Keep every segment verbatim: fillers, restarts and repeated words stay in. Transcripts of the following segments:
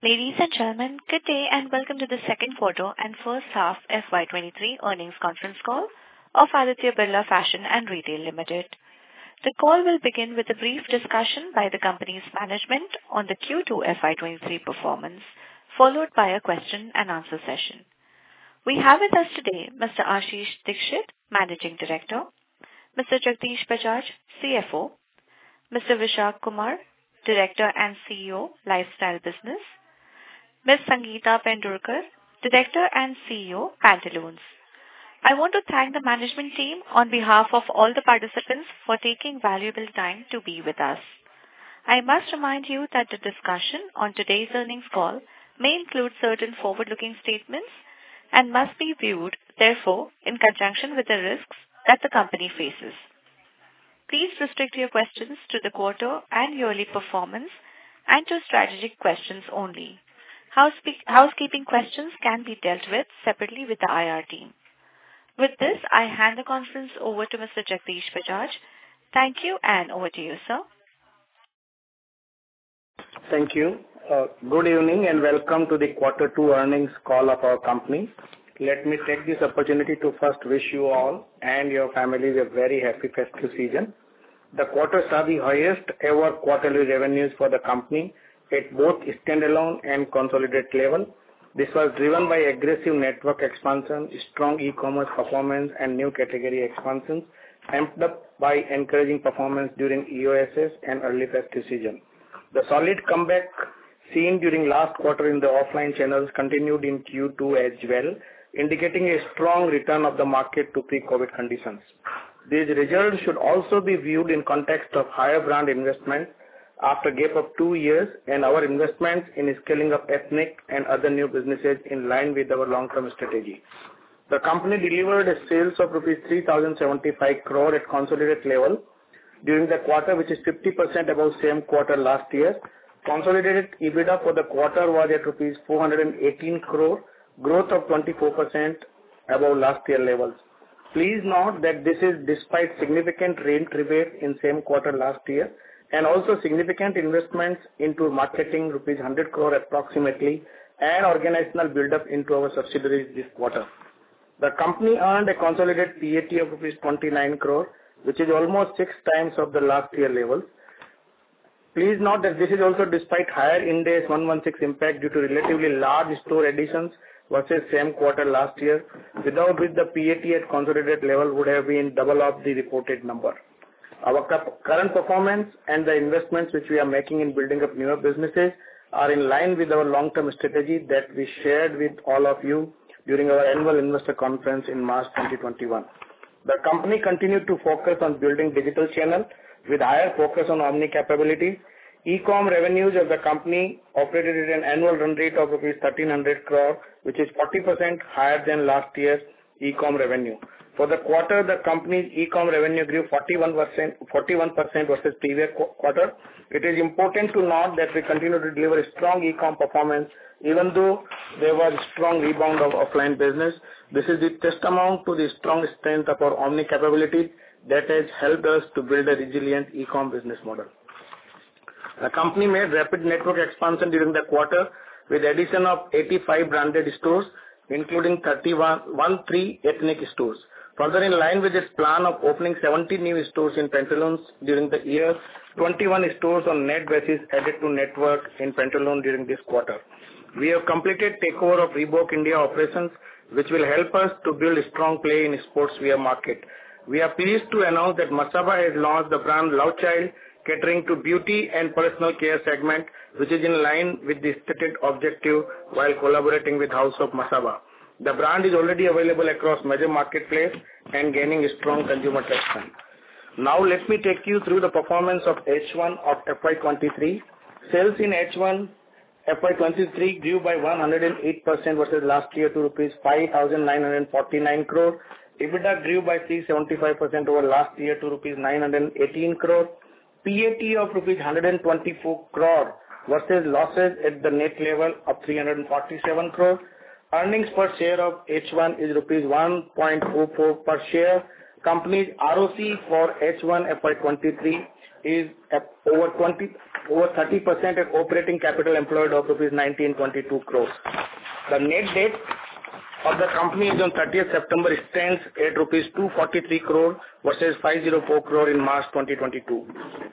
Ladies and gentlemen, good day and welcome to the second quarter and first half F Y twenty-three earnings conference call of Aditya Birla Fashion and Retail Limited. The call will begin with a brief discussion by the company's management on the Q two F Y twenty-three performance, followed by a question and answer session. We have with us today Mister Ashish Dikshit, Managing Director, Mister Jagdish Bajaj, C F O, Mister Vishak Kumar, Director and C E O, Lifestyle Business, Miz Sangeeta Pendurkar, Director and C E O, Pantaloons. I want to thank the management team on behalf of all the participants for taking valuable time to be with us. I must remind you that the discussion on today's earnings call may include certain forward-looking statements and must be viewed, therefore, in conjunction with the risks that the company faces. Please restrict your questions to the quarter and yearly performance and to strategic questions only. Housekeeping questions can be dealt with separately with the I R team. With this, I hand the conference over to Mister Jagdish Bajaj. Thank you, and over to you, sir. Thank you. Uh, good evening and welcome to the quarter two earnings call of our company. Let me take this opportunity to first wish you all and your families a very happy festive season. The quarter saw the highest ever quarterly revenues for the company at both standalone and consolidated level. This was driven by aggressive network expansion, strong e-commerce performance, and new category expansions, amped up by encouraging performance during E O S S and early festive season. The solid comeback seen during last quarter in the offline channels continued in Q two as well, indicating a strong return of the market to pre-COVID conditions. These results should also be viewed in context of higher brand investment after a gap of two years and our investments in scaling up ethnic and other new businesses in line with our long-term strategy. The company delivered a sales of rupees three thousand seventy-five crore at consolidated level during the quarter, which is fifty percent above same quarter last year. Consolidated EBITDA for the quarter was at rupees four hundred eighteen crore, growth of twenty-four percent above last year levels. Please note that this is despite significant rent rebate in same quarter last year and also significant investments into marketing, rupees one hundred crore approximately, and organizational build-up into our subsidiaries this quarter. The company earned a consolidated P A T of rupees twenty-nine crore, which is almost six times of the last year levels. Please note that this is also despite higher Ind AS one sixteen impact due to relatively large store additions versus same quarter last year, without which the P A T at consolidated level would have been double of the reported number. Our current performance and the investments which we are making in building up newer businesses are in line with our long-term strategy that we shared with all of you during our annual investor conference in March twenty twenty-one. The company continued to focus on building digital channel with higher focus on omni capabilities. E-com revenues of the company operated at an annual run rate of rupees thirteen hundred crore, which is forty percent higher than last year's e-com revenue. For the quarter, the company's e-com revenue grew forty-one percent, forty-one percent versus previous quarter. It is important to note that we continue to deliver a strong e-com performance, even though there was strong rebound of offline business. This is the testament to the strong strength of our omni capabilities that has helped us to build a resilient e-com business model. The company made rapid network expansion during the quarter with addition of eighty-five branded stores, including thirty-one thirteen ethnic stores. Further, in line with its plan of opening seventy new stores in Pantaloons during the year, twenty-one stores on net basis added to network in Pantaloons during this quarter. We have completed takeover of Reebok India operations, which will help us to build a strong play in sportswear market. We are pleased to announce that Masaba has launched the brand Love Child, catering to beauty and personal care segment, which is in line with the stated objective while collaborating with House of Masaba. The brand is already available across major marketplace and gaining strong consumer traction. Now let me take you through the performance of H one of F Y twenty-three. Sales in H one F Y twenty-three grew by one hundred eight percent versus last year to rupees five thousand nine hundred forty-nine crore. EBITDA grew by three hundred seventy-five percent over last year to rupees nine hundred eighteen crore. P A T of rupees one hundred twenty-four crore versus losses at the net level of three hundred forty-seven crore. Earnings per share of H one is rupees one point zero four per share. Company's R O C for H one F Y twenty-three is at over twenty, over thirty percent at operating capital employed of rupees nineteen twenty-two crores. The net debt of the company is on thirtieth September stands at rupees two forty-three crore versus five oh four crore in March twenty twenty-two.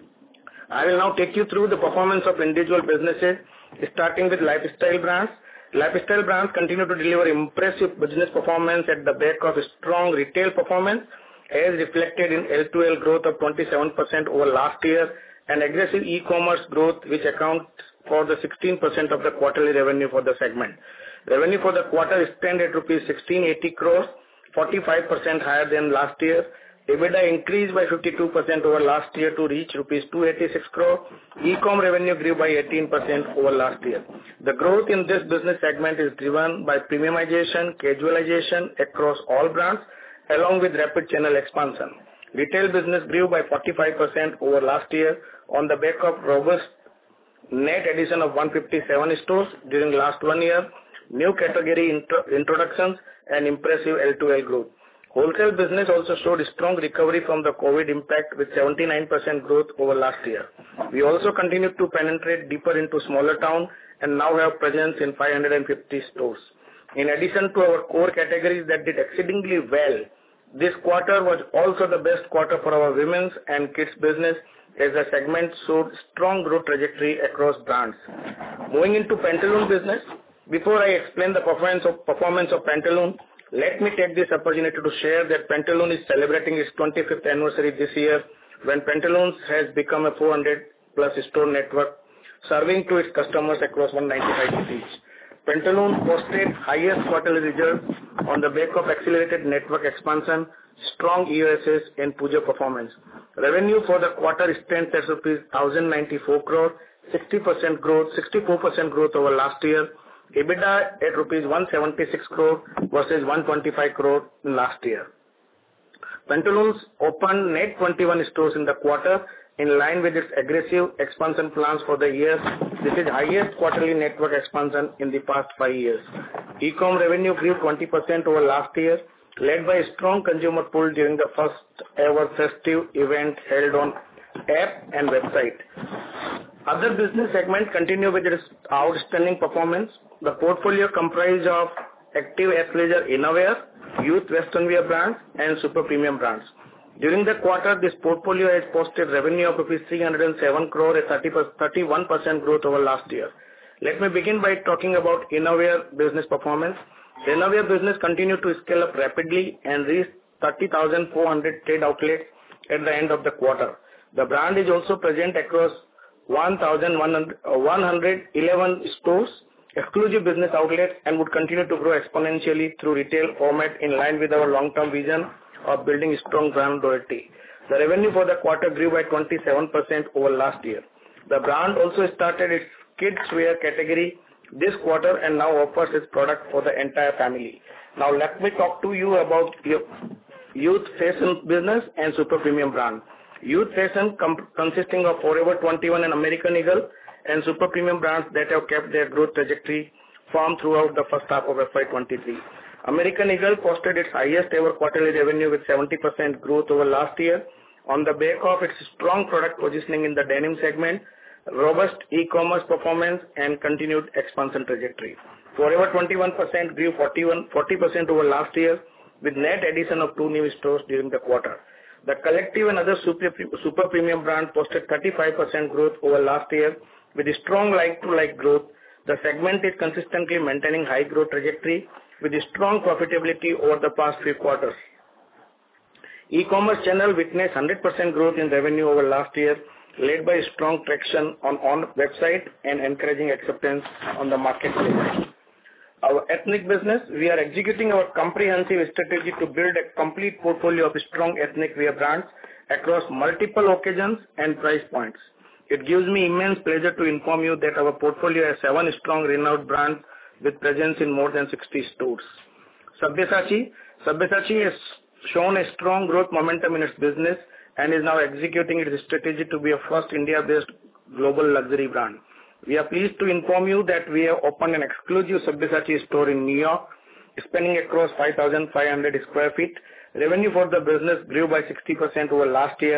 I will now take you through the performance of individual businesses, starting with Lifestyle Brands. Lifestyle Brands continue to deliver impressive business performance at the back of strong retail performance, as reflected in L two L growth of twenty-seven percent over last year and aggressive e-commerce growth, which accounts for the sixteen percent of the quarterly revenue for the segment. Revenue for the quarter stands at rupees sixteen eighty crores, forty-five percent higher than last year. EBITDA increased by fifty-two percent over last year to reach rupees two eighty-six crore. E-com revenue grew by eighteen percent over last year. The growth in this business segment is driven by premiumization, casualization across all brands, along with rapid channel expansion. Retail business grew by forty-five percent over last year on the back of robust net addition of one hundred fifty-seven stores during last one year, new category intro- introductions, and impressive L two L growth. Wholesale business also showed strong recovery from the COVID impact with seventy-nine percent growth over last year. We also continued to penetrate deeper into smaller towns and now have presence in five hundred fifty stores. In addition to our core categories that did exceedingly well, this quarter was also the best quarter for our women's and kids business, as the segment showed strong growth trajectory across brands. Moving into Pantaloons business, before I explain the performance of, performance of Pantaloons, let me take this opportunity to share that Pantaloons is celebrating its twenty-fifth anniversary this year, when Pantaloons has become a four hundred plus store network, serving to its customers across one hundred ninety-five cities. Pantaloons posted highest quarterly results on the back of accelerated network expansion, strong E O S S, and Puja performance. Revenue for the quarter stands at rupees one thousand ninety-four crore, sixty percent growth, sixty-four percent growth over last year. EBITDA at rupees one hundred seventy-six crore versus one hundred twenty-five crore last year. Pantaloons opened net twenty-one stores in the quarter in line with its aggressive expansion plans for the year. This is highest quarterly network expansion in the past five years. E-com revenue grew twenty percent over last year, led by a strong consumer pull during the first ever festive event held on app and website. Other business segments continue with its outstanding performance. The portfolio comprised of active athleisure innerwear, youth western wear brands, and super premium brands. During the quarter, this portfolio has posted revenue of rupees three hundred seven crore, a thirty-one percent growth over last year. Let me begin by talking about innerwear business performance. The innerwear business continued to scale up rapidly and reached thirty thousand four hundred trade outlets at the end of the quarter. The brand is also present across one thousand one hundred eleven stores, exclusive business outlets, and would continue to grow exponentially through retail format in line with our long-term vision of building strong brand loyalty. The revenue for the quarter grew by twenty-seven percent over last year. The brand also started its kids wear category this quarter and now offers its product for the entire family. Now let me talk to you about your youth fashion business and super premium brand. Youth fashion com- consisting of Forever twenty-one and American Eagle, and super premium brands that have kept their growth trajectory firm throughout the first half of F Y twenty-three. American Eagle posted its highest ever quarterly revenue with seventy percent growth over last year on the back of its strong product positioning in the denim segment, robust e-commerce performance, and continued expansion trajectory. Forever twenty-one percent grew forty percent over last year with net addition of two new stores during the quarter. The Collective and other super, super premium brands posted thirty-five percent growth over last year with a strong like-to-like growth. The segment is consistently maintaining high growth trajectory with a strong profitability over the past few quarters. E-commerce channel witnessed one hundred percent growth in revenue over last year, led by strong traction on, on website and encouraging acceptance on the marketplace. Our ethnic business, we are executing our comprehensive strategy to build a complete portfolio of strong ethnic wear brands across multiple occasions and price points. It gives me immense pleasure to inform you that our portfolio has seven strong renowned brands with presence in more than sixty stores. Sabyasachi, Sabyasachi has shown a strong growth momentum in its business and is now executing its strategy to be a first India-based global luxury brand. We are pleased to inform you that we have opened an exclusive Sabyasachi store in New York, spanning across five thousand five hundred square feet. Revenue for the business grew by sixty percent over last year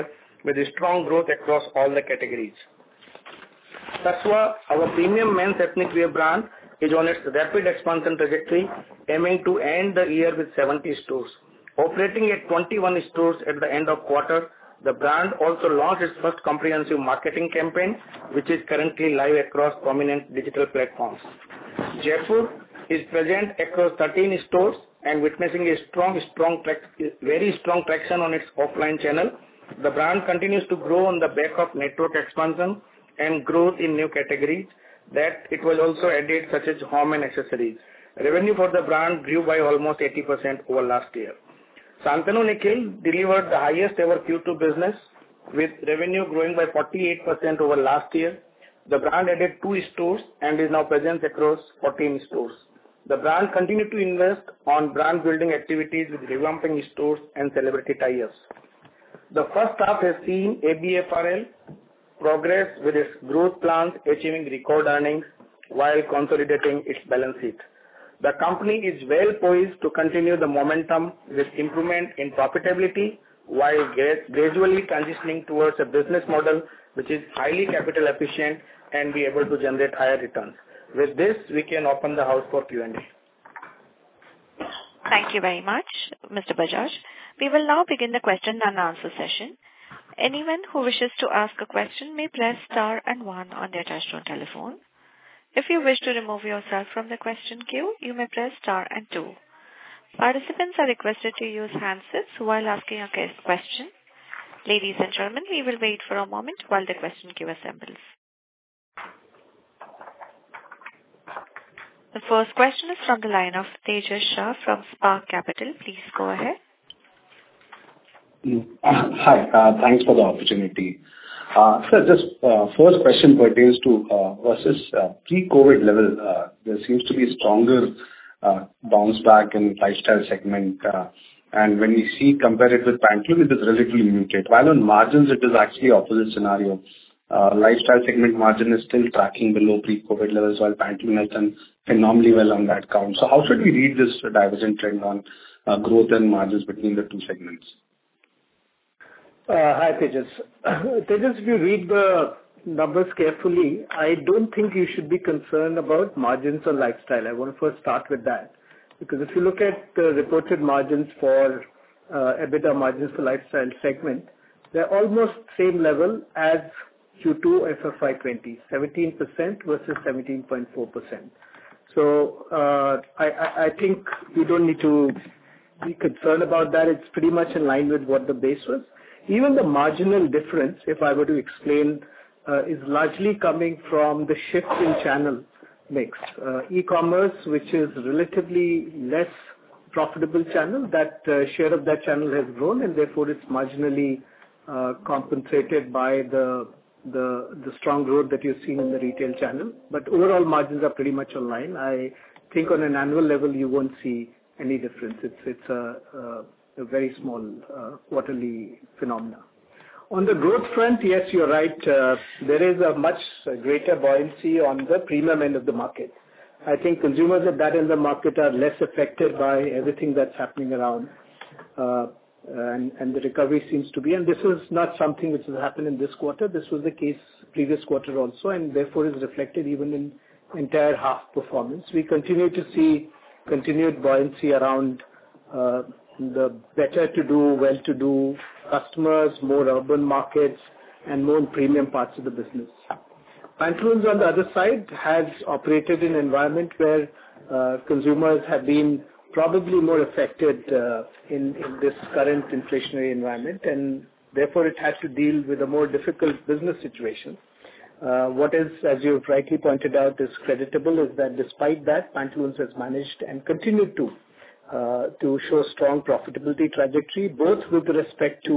with a strong growth across all the categories. Tasva, our premium men's ethnic wear brand, is on its rapid expansion trajectory, aiming to end the year with seventy stores. Operating at twenty-one stores at the end of quarter, the brand also launched its first comprehensive marketing campaign, which is currently live across prominent digital platforms. Jaipur is present across thirteen stores and witnessing a strong, strong, very strong traction on its offline channel. The brand continues to grow on the back of network expansion and growth in new categories that it was also added, such as home and accessories. Revenue for the brand grew by almost eighty percent over last year. Shantanu Nikhil delivered the highest ever Q two business, with revenue growing by forty-eight percent over last year. The brand added two stores and is now present across fourteen stores. The brand continued to invest on brand building activities with revamping stores and celebrity tie-ups. The first half has seen A B F R L progress with its growth plans, achieving record earnings while consolidating its balance sheet. The company is well poised to continue the momentum with improvement in profitability while gradually transitioning towards a business model which is highly capital efficient and be able to generate higher returns. With this, we can open the house for Q and A. Thank you very much, Mister Bajaj. We will now begin the question and answer session. Anyone who wishes to ask a question may press star and one on their touchtone telephone. If you wish to remove yourself from the question queue, you may press star and two. Participants are requested to use handsets while asking a question. Ladies and gentlemen, we will wait for a moment while the question queue assembles. The first question is from the line of Tejas Shah from Spark Capital. Please go ahead. Hi, uh, thanks for the opportunity. Uh, sir, just uh, first question pertains to uh, versus uh, pre-COVID level. Uh, there seems to be a stronger uh, bounce back in lifestyle segment, uh, and when we see compare it with Pantaloons, it is relatively muted. While on margins, it is actually opposite scenario. Uh, lifestyle segment margin is still tracking below pre-COVID levels, while Pantaloons has done phenomenally well on that count. So, how should we read this divergent trend on uh, growth and margins between the two segments? Uh, hi, Tejas. Tejas, if you read the numbers carefully, I don't think you should be concerned about margins on lifestyle. I want to first start with that. Because if you look at the reported margins for uh, EBITDA margins for lifestyle segment, they're almost same level as Q two F Y twenty, seventeen percent versus seventeen point four percent. So uh, I, I, I think we don't need to be concerned about that. It's pretty much in line with what the base was. Even the marginal difference, if I were to explain, uh, is largely coming from the shift in channel mix. Uh, e-commerce, which is relatively less profitable channel, that uh, share of that channel has grown, and therefore it's marginally uh, compensated by the, the the strong growth that you've seen in the retail channel. But overall margins are pretty much aligned. I think on an annual level you won't see any difference. It's it's a, a a very small uh, quarterly phenomena. On the growth front, yes, you're right. Uh, there is a much greater buoyancy on the premium end of the market. I think consumers at that end of the market are less affected by everything that's happening around, uh, and, and the recovery seems to be. And this is not something which has happened in this quarter. This was the case previous quarter also, and therefore is reflected even in entire half performance. We continue to see continued buoyancy around uh, the better to do, well to do customers, more urban markets, and more premium parts of the business. Pantaloons, on the other side, has operated in an environment where uh, consumers have been probably more affected uh, in, in this current inflationary environment, and therefore it has to deal with a more difficult business situation. Uh, what is, as you've rightly pointed out, is creditable is that despite that, Pantaloons has managed and continued to Uh, to show strong profitability trajectory, both with respect to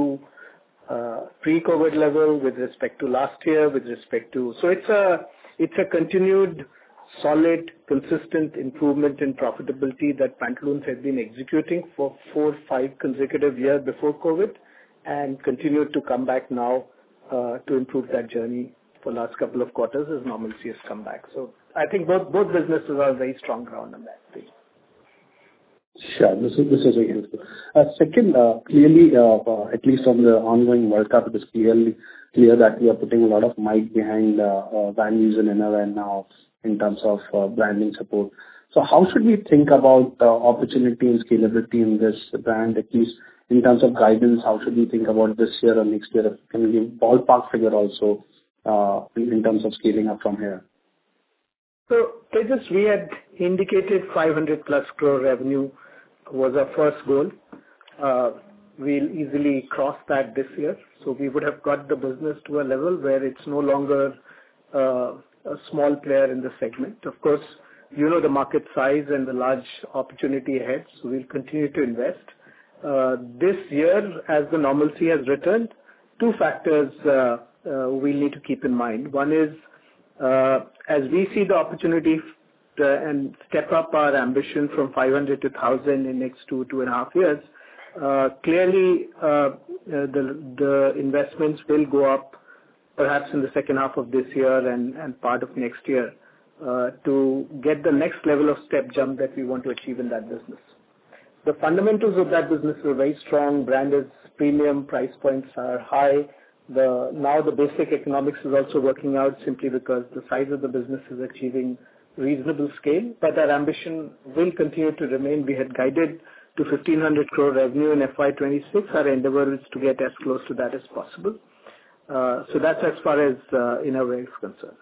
uh, pre-COVID level, with respect to last year, with respect to... So it's a it's a continued, solid, consistent improvement in profitability that Pantaloons has been executing for four, five consecutive years before COVID, and continued to come back now uh, to improve that journey for last couple of quarters as normalcy has come back. So I think both both businesses are very strong ground on that thing. Sure. This is this is very helpful. Uh, Second, uh, clearly, uh, uh, at least on the ongoing World Cup, it is clearly clear that we are putting a lot of might behind uh, uh, Van Heusen Innerwear now in terms of uh, branding support. So how should we think about uh, opportunity and scalability in this brand, at least in terms of guidance? How should we think about this year or next year? If you can give ballpark figure also uh, in terms of scaling up from here. So, Tejas, we had indicated five hundred plus crore revenue was our first goal. Uh, we'll easily cross that this year. So we would have got the business to a level where it's no longer uh, a small player in the segment. Of course, you know the market size and the large opportunity ahead, so we'll continue to invest. Uh, this year, as the normalcy has returned, two factors uh, uh, we'll need to keep in mind. One is, uh, as we see the opportunity Uh, and step up our ambition from five hundred to one thousand in next two, two and a half years, uh, clearly uh, uh, the, the investments will go up perhaps in the second half of this year and, and part of next year uh, to get the next level of step jump that we want to achieve in that business. The fundamentals of that business are very strong. Brand is premium, price points are high. The, now the basic economics is also working out simply because the size of the business is achieving reasonable scale, but our ambition will continue to remain. We had guided to fifteen hundred crore revenue in F Y twenty-six. Our endeavor is to get as close to that as possible. Uh, so that's as far as uh, innerwear is concerned.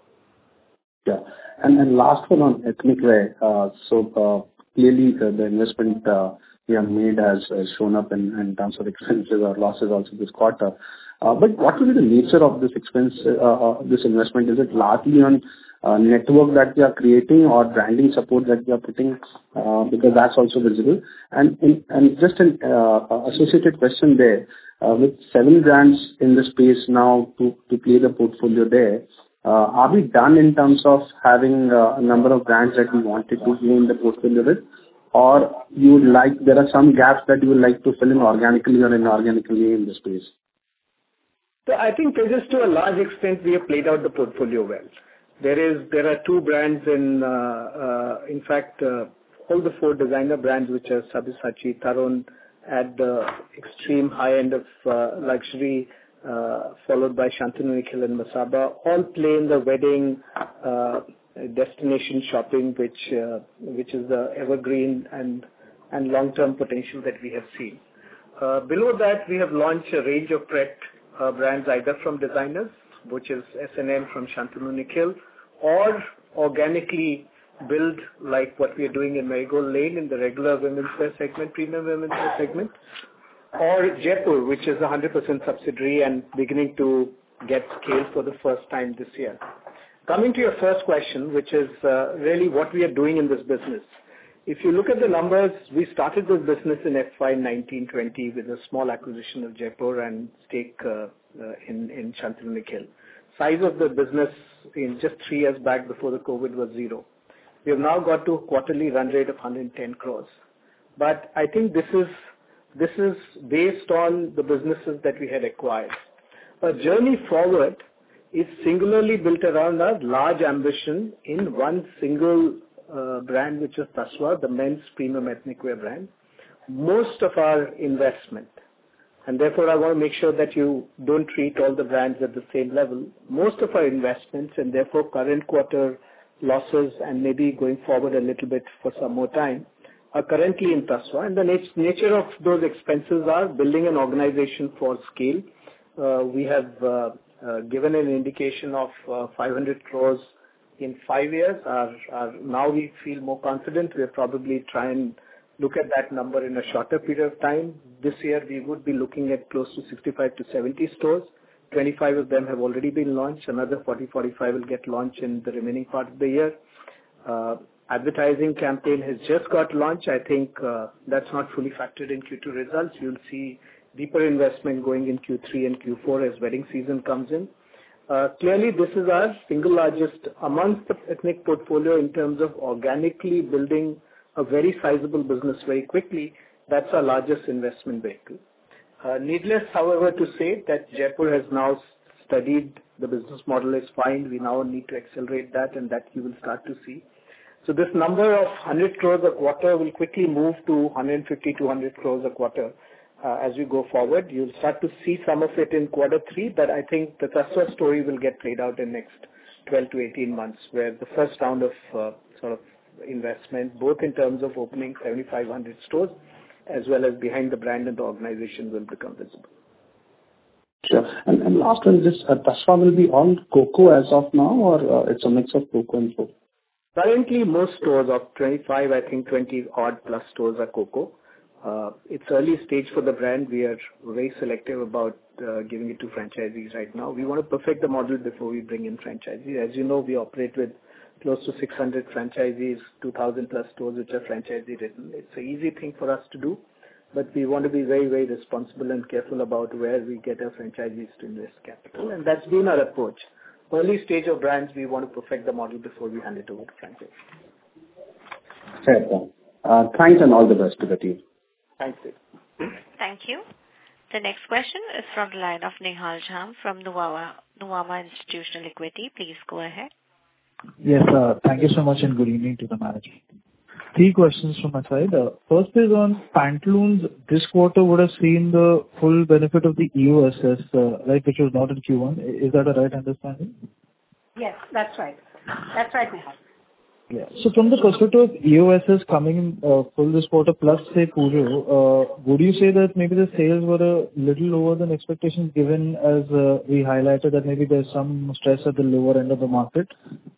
Yeah. And, and last one on ethnic wear. Uh, so uh, clearly uh, the investment uh, we have made has, has shown up in, in terms of expenses or losses also this quarter. Uh, but what will be the nature of this expense, uh, uh, this investment? Is it largely on uh, network that we are creating or branding support that we are putting, uh, because that's also visible? And in, and just an uh, associated question there, uh, with seven brands in the space now to, to play the portfolio there, uh, are we done in terms of having uh, a number of brands that we wanted to play in the portfolio with? Or you would like, there are some gaps that you would like to fill in organically or inorganically in the space? So I think just to a large extent we have played out the portfolio well. There is there are two brands in uh, uh, in fact uh, all the four designer brands, which are Sabyasachi, Tarun at the extreme high end of uh, luxury, uh, followed by Shantanu Nikhil and Masaba, all play in the wedding uh, destination shopping, which uh, which is the evergreen and and long term potential that we have seen. Uh, below that, we have launched a range of Pret Uh, brands either from designers, which is S and M from Shantanu Nikhil, or organically build like what we are doing in Marigold Lane in the regular women's wear segment, premium women's wear segment, or Jaipur, which is a one hundred percent subsidiary and beginning to get scale for the first time this year. Coming to your first question, which is uh, really what we are doing in this business. If you look at the numbers, we started this business in F Y nineteen twenty with a small acquisition of Jaipur and stake uh, uh, in, in Shantanu Nikhil. Size of the business in just three years back before the COVID was zero. We have now got to a quarterly run rate of one hundred ten crores. But I think this is, this is based on the businesses that we had acquired. A journey forward is singularly built around a large ambition in one single Uh, brand, which is Tasva, the men's premium ethnic wear brand. Most of our investment, and therefore I want to make sure that you don't treat all the brands at the same level. Most of our investments, and therefore current quarter losses and maybe going forward a little bit for some more time, are currently in Tasva. And the nat- nature of those expenses are building an organization for scale. Uh, we have uh, uh, given an indication of uh, five hundred crores in five years. Our, our, now we feel more confident. We'll probably try and look at that number in a shorter period of time. This year we would be looking at close to sixty-five to seventy stores. twenty-five of them have already been launched. Another forty, forty-five will get launched in the remaining part of the year. Uh, advertising campaign has just got launched. I think uh, that's not fully factored in Q two results. You'll see deeper investment going in Q three and Q four as wedding season comes in. Uh, clearly, this is our single largest amongst the ethnic portfolio in terms of organically building a very sizable business very quickly. That's our largest investment vehicle. Uh, needless, however, to say that Jaipur has now studied the business model is fine. We now need to accelerate that, and that you will start to see. So this number of one hundred crores a quarter will quickly move to one hundred fifty, two hundred crores a quarter uh, as we go forward. You'll start to see some of it in quarter three, but I think the Tasva story will get played out in next twelve to eighteen months, where the first round of uh, sort of investment, both in terms of opening seventy-five hundred stores as well as behind the brand and the organization, will become visible. Sure. And, and last one, this uh, Tasva will be all cocoa as of now, or uh, it's a mix of cocoa and cocoa? Currently, most stores of twenty-five, I think twenty odd plus stores are cocoa. Uh, it's early stage for the brand. We are very selective about uh, giving it to franchisees right now. We want to perfect the model before we bring in franchisees. As you know, we operate with close to six hundred franchisees, two thousand plus stores which are franchisee written. It's an easy thing for us to do, but we want to be very, very responsible and careful about where we get our franchisees to invest capital. And that's been our approach. Early stage of brands, we want to perfect the model before we hand it over to franchise. Fair point. Uh, thanks and all the best to the team. Thanks, Dave. Thank you. The next question is from the line of Nihal Jham from Nuvama, Nuvama Institutional Equity. Please go ahead. Yes, uh, thank you so much and good evening to the management. Three questions from my side. Uh, first is on Pantaloons. This quarter would have seen the full benefit of the E O S S, uh, right, which was not in Q one. Is that a right understanding? Yes, that's right. That's right, Nihal. Yeah. So from the perspective of E O S S coming in uh, full this quarter plus say Pujo, uh, would you say that maybe the sales were a little lower than expectations given as uh, we highlighted that maybe there's some stress at the lower end of the market?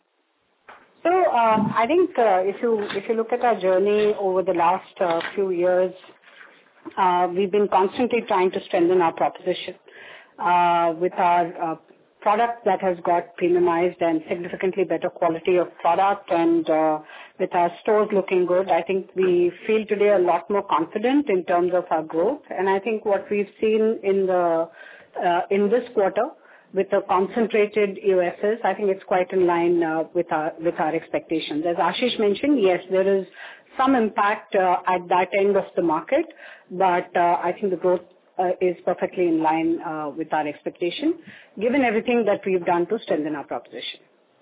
So uh, I think uh, if you if you look at our journey over the last uh, few years, uh, we've been constantly trying to strengthen our proposition uh, with our uh, product that has got premiumized and significantly better quality of product, and uh, with our stores looking good, I think we feel today a lot more confident in terms of our growth. And I think what we've seen in the uh, in this quarter, with the concentrated E O S S, I think it's quite in line uh, with our with our expectations. As Ashish mentioned, yes, there is some impact uh, at that end of the market, but uh, I think the growth uh, is perfectly in line uh, with our expectation, given everything that we've done to strengthen our proposition.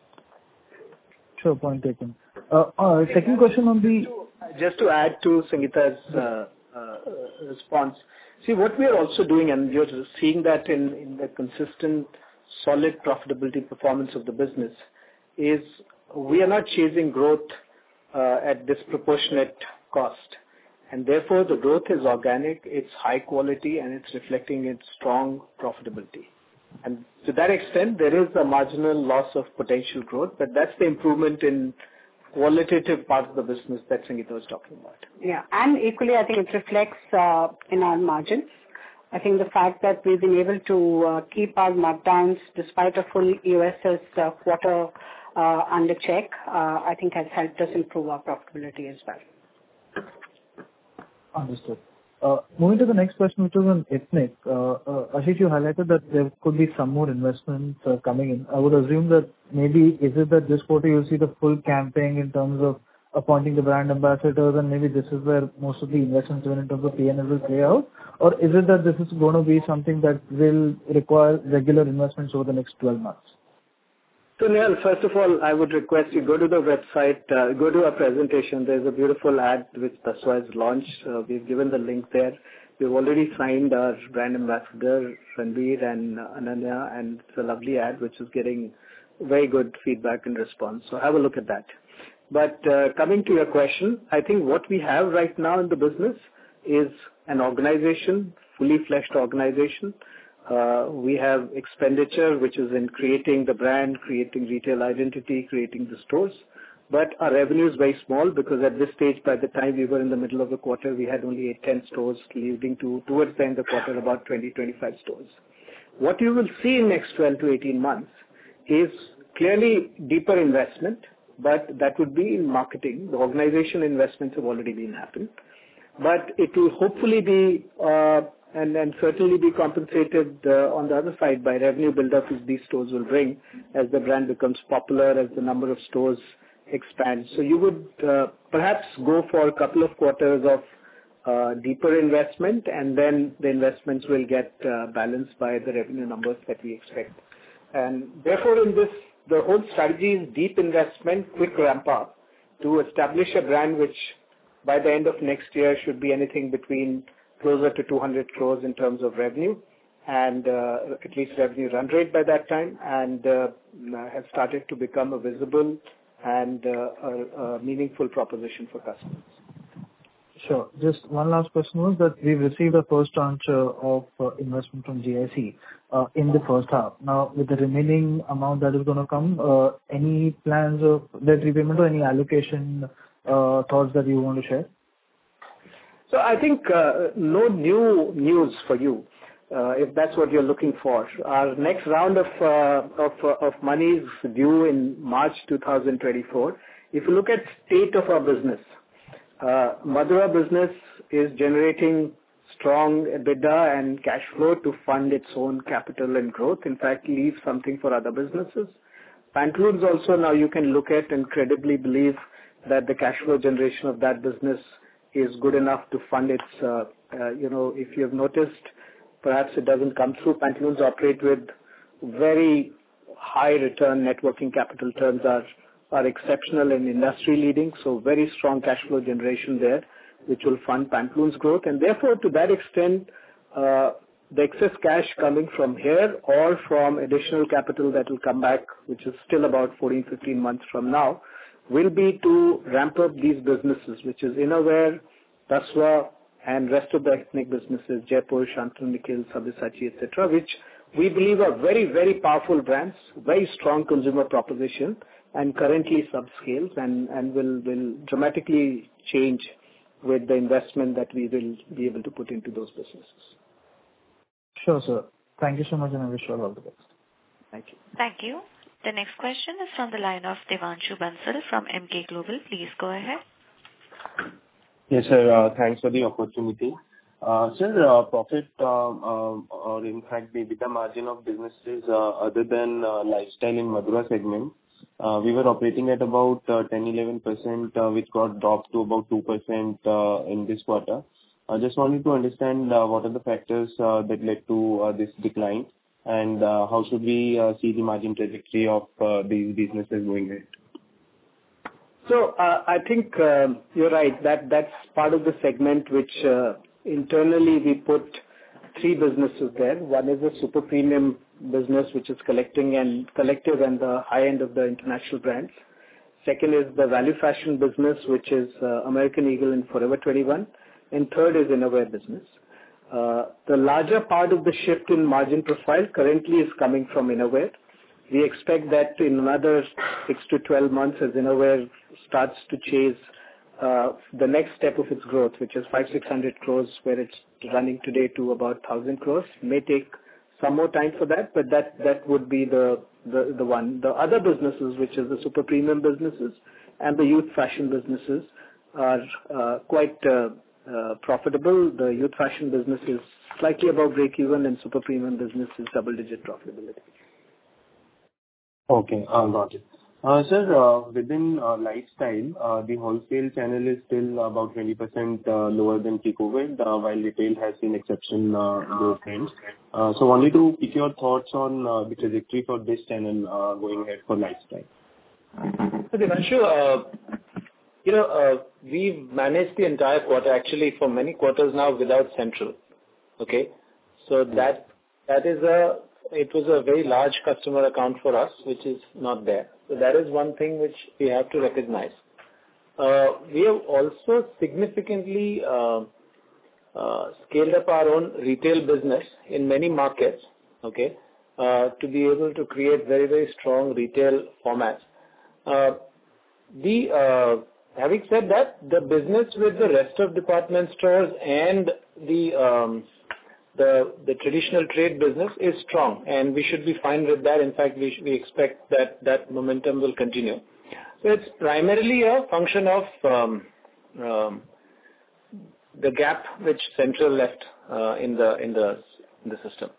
Sure, point taken. Uh, uh, second question on the... Just to add to Sangeeta's uh, uh, response, see, what we are also doing, and you're seeing that in, in the consistent, solid profitability performance of the business, is we are not chasing growth uh, at disproportionate cost. And therefore, the growth is organic, it's high quality, and it's reflecting its strong profitability. And to that extent, there is a marginal loss of potential growth, but that's the improvement in qualitative part of the business that Sangeeta was talking about. Yeah, and equally, I think it reflects uh, in our margins. I think the fact that we've been able to uh, keep our markdowns despite a full E O S S uh, quarter uh, under check, uh, I think has helped us improve our profitability as well. Understood. Uh, moving to the next question, which was on ethnic. Uh, uh, Ashish, you highlighted that there could be some more investments uh, coming in. I would assume that maybe is it that this quarter you'll see the full campaign in terms of appointing the brand ambassadors, and maybe this is where most of the investments even in terms of P and L will play out? Or is it that this is going to be something that will require regular investments over the next twelve months? So, Nehal, first of all, I would request you go to the website, uh, go to our presentation. There's a beautiful ad which Tasva has launched. Uh, we've given the link there. We've already signed our brand ambassador, Ranveer and uh, Ananya, and it's a lovely ad which is getting very good feedback and response. So have a look at that. But uh, coming to your question, I think what we have right now in the business is an organization, fully fleshed organization. Uh, we have expenditure, which is in creating the brand, creating retail identity, creating the stores. But our revenue is very small because at this stage, by the time we were in the middle of the quarter, we had only eight, ten stores, leading to, towards the end of the quarter, about twenty, twenty-five stores. What you will see in next twelve to eighteen months is clearly deeper investment, but that would be in marketing. The organization investments have already been happened. But it will hopefully be... Uh, And, and certainly be compensated uh, on the other side by revenue build-up which these stores will bring as the brand becomes popular, as the number of stores expands. So you would uh, perhaps go for a couple of quarters of uh, deeper investment, and then the investments will get uh, balanced by the revenue numbers that we expect. And therefore, in this, the whole strategy is deep investment, quick ramp-up, to establish a brand which by the end of next year should be anything between closer to two hundred crores in terms of revenue and uh, at least revenue run rate by that time, and uh, has started to become a visible and uh, a, a meaningful proposition for customers. Sure. Just one last question was that we've received a first tranche uh, of uh, investment from G I C uh, in the first half. Now, with the remaining amount that is going to come, uh, any plans of debt repayment or any allocation uh, thoughts that you want to share? So I think uh, no new news for you, uh, if that's what you're looking for. Our next round of uh, of, uh, of money is due in March two thousand twenty-four. If you look at state of our business, uh, Madura business is generating strong EBITDA and cash flow to fund its own capital and growth. In fact, leave something for other businesses. Pantaloons also now you can look at and credibly believe that the cash flow generation of that business is good enough to fund its, uh, uh, you know, if you have noticed, perhaps it doesn't come through. Pantaloons operate with very high return net working capital terms are, are exceptional and industry leading. So very strong cash flow generation there, which will fund Pantaloons growth. And therefore, to that extent, uh, the excess cash coming from here or from additional capital that will come back, which is still about fourteen, fifteen months from now, will be to ramp up these businesses, which is Innerwear, Tasva, and rest of the ethnic businesses, Jaipur, Shantanu Nikhil, Sabyasachi, et cetera, which we believe are very, very powerful brands, very strong consumer proposition, and currently subscales, and, and will, will dramatically change with the investment that we will be able to put into those businesses. Sure, sir. Thank you so much, and I wish you all the best. Thank you. Thank you. The next question is from the line of Devanshu Bansal from Emkay Global. Please go ahead. Yes, sir. Uh, thanks for the opportunity. Uh, sir, uh, profit uh, uh, or in fact the EBITDA margin of businesses uh, other than uh, lifestyle in Madura segment, uh, we were operating at about uh, ten to eleven percent, uh, which got dropped to about two percent uh, in this quarter. I just wanted to understand uh, what are the factors uh, that led to uh, this decline, and uh, how should we uh, see the margin trajectory of uh, these businesses going ahead? So uh, I think uh, you're right. That that's part of the segment which uh, internally we put three businesses there. One is a super premium business, which is collecting and collective and the high end of the international brands. Second is the value fashion business, which is uh, American Eagle and Forever twenty-one. And third is Innerwear business. Uh, the larger part of the shift in margin profile currently is coming from Innerwear. We expect that in another six to twelve months, as Innerwear starts to chase uh, the next step of its growth, which is five, six hundred crores, where it's running today to about thousand crores. May take some more time for that, but that that would be the the, the one. The other businesses, which is the super premium businesses and the youth fashion businesses, are uh, quite uh, uh, profitable. The youth fashion business is slightly above break even, and super premium business is double digit profitability. Okay, uh, got it. Uh, Sir, uh, within uh, lifestyle, uh, the wholesale channel is still about twenty percent uh, lower than pre-COVID, uh, while retail has seen exception uh, growth trends. Uh, So wanted to pick your thoughts on uh, the trajectory for this channel uh, going ahead for lifestyle. So Devanshu, uh, you know, uh, we've managed the entire quarter, actually for many quarters now, without Central. Okay? So that that is a... It was a very large customer account for us, which is not there. So that is one thing which we have to recognize. Uh, we have also significantly uh, uh, scaled up our own retail business in many markets, okay, uh, to be able to create very, very strong retail formats. Uh, the uh, having said that, the business with the rest of department stores and the um, The, the traditional trade business is strong, and we should be fine with that. In fact, we, we expect that that momentum will continue. So it's primarily a function of um, um, the gap which Central left uh, in the in the in the system.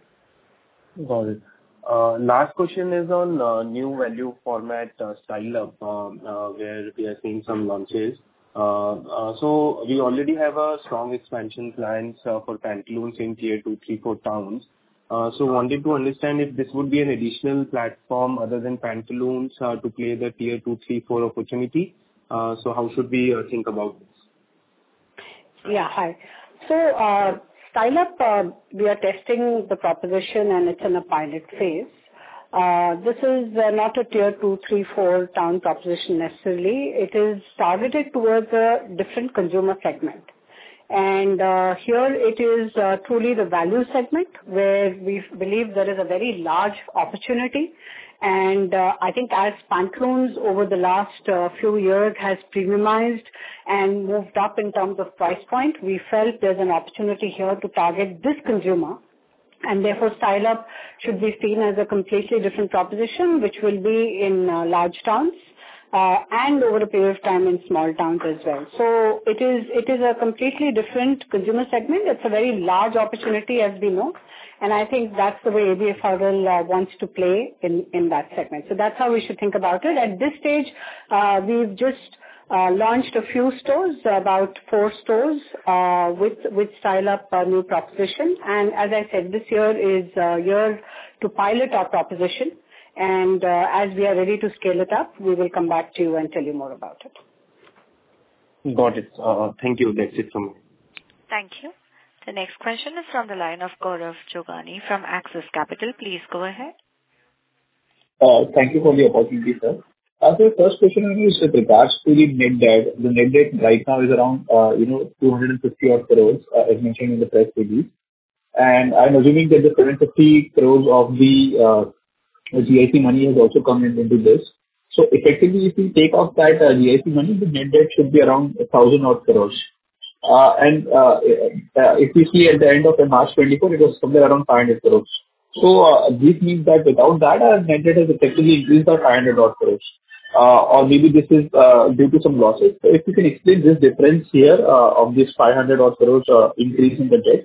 Got it. Uh, last question is on uh, new value format uh, Style Up, um, uh, where we are seeing some launches. Uh, uh, so we already have a strong expansion plans uh, for Pantaloons in tier two, three, four towns. Uh, so wanted to understand if this would be an additional platform other than Pantaloons uh, to play the tier two, three, four opportunity, Uh, so how should we uh, think about this? Yeah, hi. So, uh, Style Up, uh, we are testing the proposition and it's in a pilot phase. Uh, this is uh, not a tier two, three, four town proposition necessarily. It is targeted towards a different consumer segment. And uh, here it is uh, truly the value segment where we believe there is a very large opportunity. And uh, I think as Pantaloons over the last uh, few years has premiumized and moved up in terms of price point, we felt there's an opportunity here to target this consumer. And therefore, Style Up should be seen as a completely different proposition, which will be in uh, large towns uh, and over a period of time in small towns as well. So it is it is a completely different consumer segment. It's a very large opportunity, as we know, and I think that's the way A B F R L uh, wants to play in in that segment. So that's how we should think about it. At this stage, uh, we've just Uh, launched a few stores, about four stores uh, with with Style Up uh, new proposition. And as I said, this year is a year to pilot our proposition. And uh, as we are ready to scale it up, we will come back to you and tell you more about it. Got it. Uh, thank you. That's it from me. Thank you. The next question is from the line of Gaurav Jogani from Axis Capital. Please go ahead. Uh, thank you for the opportunity, sir. Uh, so the first question is with regards to the net debt. The net debt right now is around, uh, you know, two hundred fifty odd crores, uh, as mentioned in the press release. And I'm assuming that the seven hundred fifty crores of the uh, G I C money has also come in into this. So effectively, if we take off that uh, G I C money, the net debt should be around one thousand odd crores. Uh, and uh, uh, if we see at the end of March twenty-four, it was somewhere around five hundred crores. So uh, this means that without that, our net debt has effectively increased by five hundred odd crores. Uh, or maybe this is uh, due to some losses. So if you can explain this difference here uh, of this five hundred odd crores uh, increase in the debt.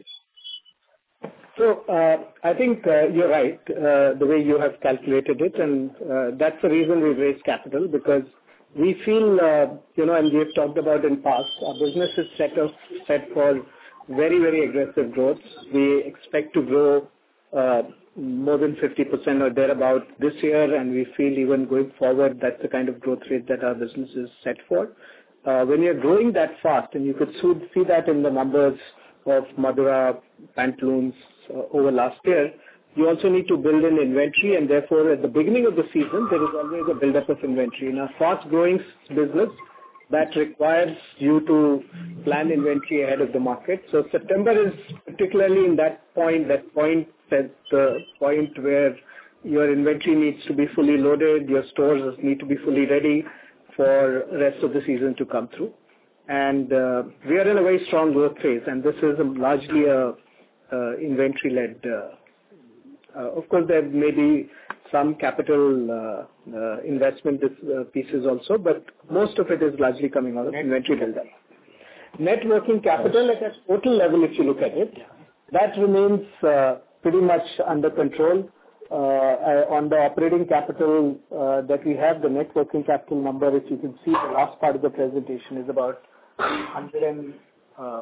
So uh, I think uh, you're right, uh, the way you have calculated it, and uh, that's the reason we've raised capital, because we feel, uh, you know, and we've talked about in past, our business is set up set for very, very aggressive growth. We expect to grow uh, more than fifty percent or thereabout this year, and we feel even going forward, that's the kind of growth rate that our business is set for. Uh, when you're growing that fast, and you could see that in the numbers of Madura, Pantaloons uh, over last year, you also need to build in inventory, and therefore at the beginning of the season, there is always a build-up of inventory. In a fast-growing business, that requires you to plan inventory ahead of the market. So September is particularly in that point, that point at the point where your inventory needs to be fully loaded, your stores need to be fully ready for rest of the season to come through. And uh, we are in a very strong growth phase, and this is a largely a uh, inventory-led. Uh, uh, of course, there may be some capital uh, uh, investment uh, pieces also, but most of it is largely coming out of inventory build-up. Net working capital at a total level, if you look at it, that remains uh, pretty much under control. Uh, on the operating capital uh, that we have, the net working capital number, if you can see the last part of the presentation, is about one hundred and uh,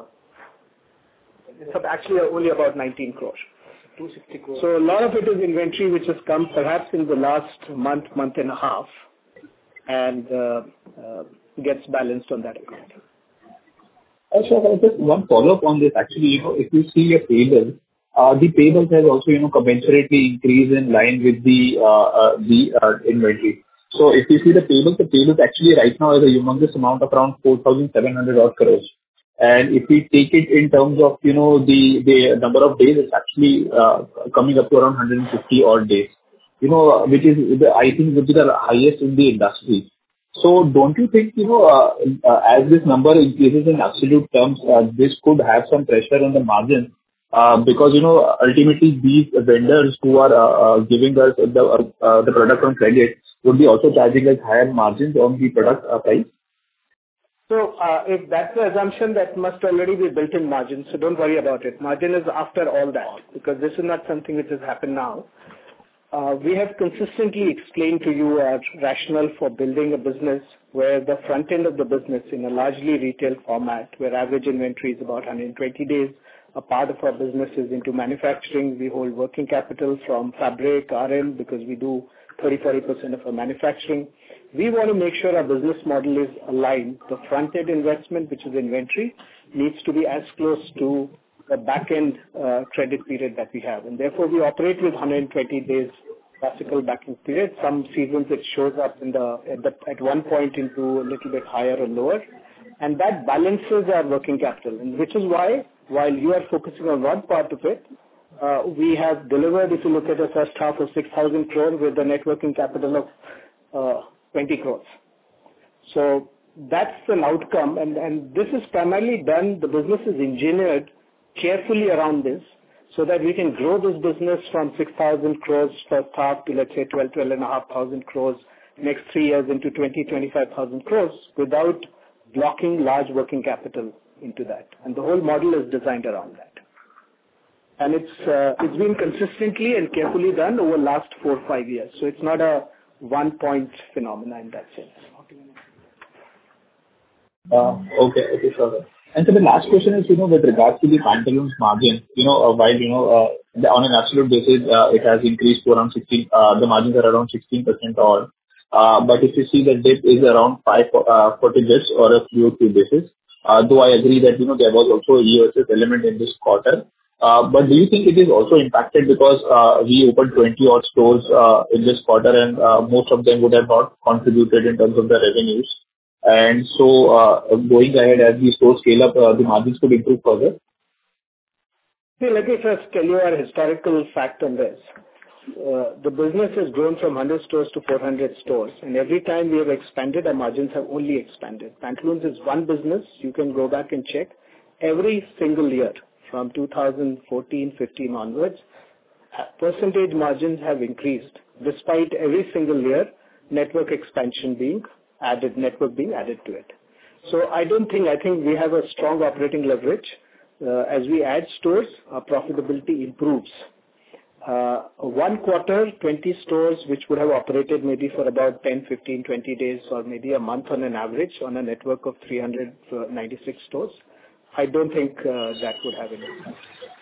it's actually only about nineteen crores. two hundred sixty crores. So a lot of it is inventory which has come perhaps in the last month, month and a half, and uh, uh, gets balanced on that account. Also, just one follow-up on this. Actually, you know, if you see your payables, uh, the payables has also, you know, commensurately increased in line with the uh, uh, the uh, inventory. So if you see the payables, the payables actually right now is a humongous amount of around four thousand seven hundred odd crores. And if we take it in terms of, you know, the, the number of days, it's actually uh, coming up to around one hundred fifty odd days, you know, which is, the, I think, would be the highest in the industry. So don't you think, you know, uh, uh, as this number increases in absolute terms, uh, this could have some pressure on the margin? Uh, because, you know, ultimately these vendors who are uh, uh, giving us the, uh, uh, the product on credit would be also charging us higher margins on the product uh, price. So uh, if that's the assumption, that must already be built in margin. So don't worry about it. Margin is after all that, because this is not something which has happened now. Uh, we have consistently explained to you our rationale for building a business where the front end of the business in a largely retail format, where average inventory is about one hundred twenty days. A part of our business is into manufacturing. We hold working capital from fabric, R M, because we do thirty to forty percent of our manufacturing. We want to make sure our business model is aligned. The front-end investment, which is inventory, needs to be as close to the back-end uh, credit period that we have. And therefore, we operate with one hundred twenty days classical back-end period. Some seasons it shows up in the at, the at one point into a little bit higher or lower. And that balances our working capital, and which is why, while you are focusing on one part of it, uh, we have delivered, if you look at the first half, of six thousand crore with a net working capital of uh, twenty crores. So that's an outcome, and, and this is primarily done, the business is engineered carefully around this, so that we can grow this business from six thousand crores first half to, let's say, twelve, twelve and a half thousand crores next three years into twenty, twenty-five thousand crores without blocking large working capital into that. And the whole model is designed around that. And it's uh, it's been consistently and carefully done over the last four or five years. So it's not a one-point phenomenon in that sense. Uh, okay, okay, sure. And so the last question is, you know, with regards to the Pantaloons margin, you know, uh, while, you know, uh, the, on an absolute basis, uh, it has increased to around sixteen, uh, the margins are around sixteen percent or Uh, but if you see the dip is around five forty bits or a Q O Q basis, uh, though I agree that, you know, there was also a E O S S element in this quarter. Uh, but do you think it is also impacted because uh, we opened twenty odd stores uh, in this quarter and uh, most of them would have not contributed in terms of the revenues? And so uh, going ahead as the stores scale up, uh, the margins could improve further? See, let me first tell you our historical fact on this. Uh, the business has grown from one hundred stores to four hundred stores, and every time we have expanded, our margins have only expanded. Pantaloons is one business. You can go back and check. Every single year from two thousand fourteen, fifteen onwards, percentage margins have increased despite every single year network expansion being added, network being added to it. So I don't think, I think we have a strong operating leverage. Uh, as we add stores, our profitability improves. Uh, one quarter, twenty stores, which would have operated maybe for about ten, fifteen, twenty days or maybe a month on an average on a network of three hundred ninety-six stores, I don't think uh, that would have any impact.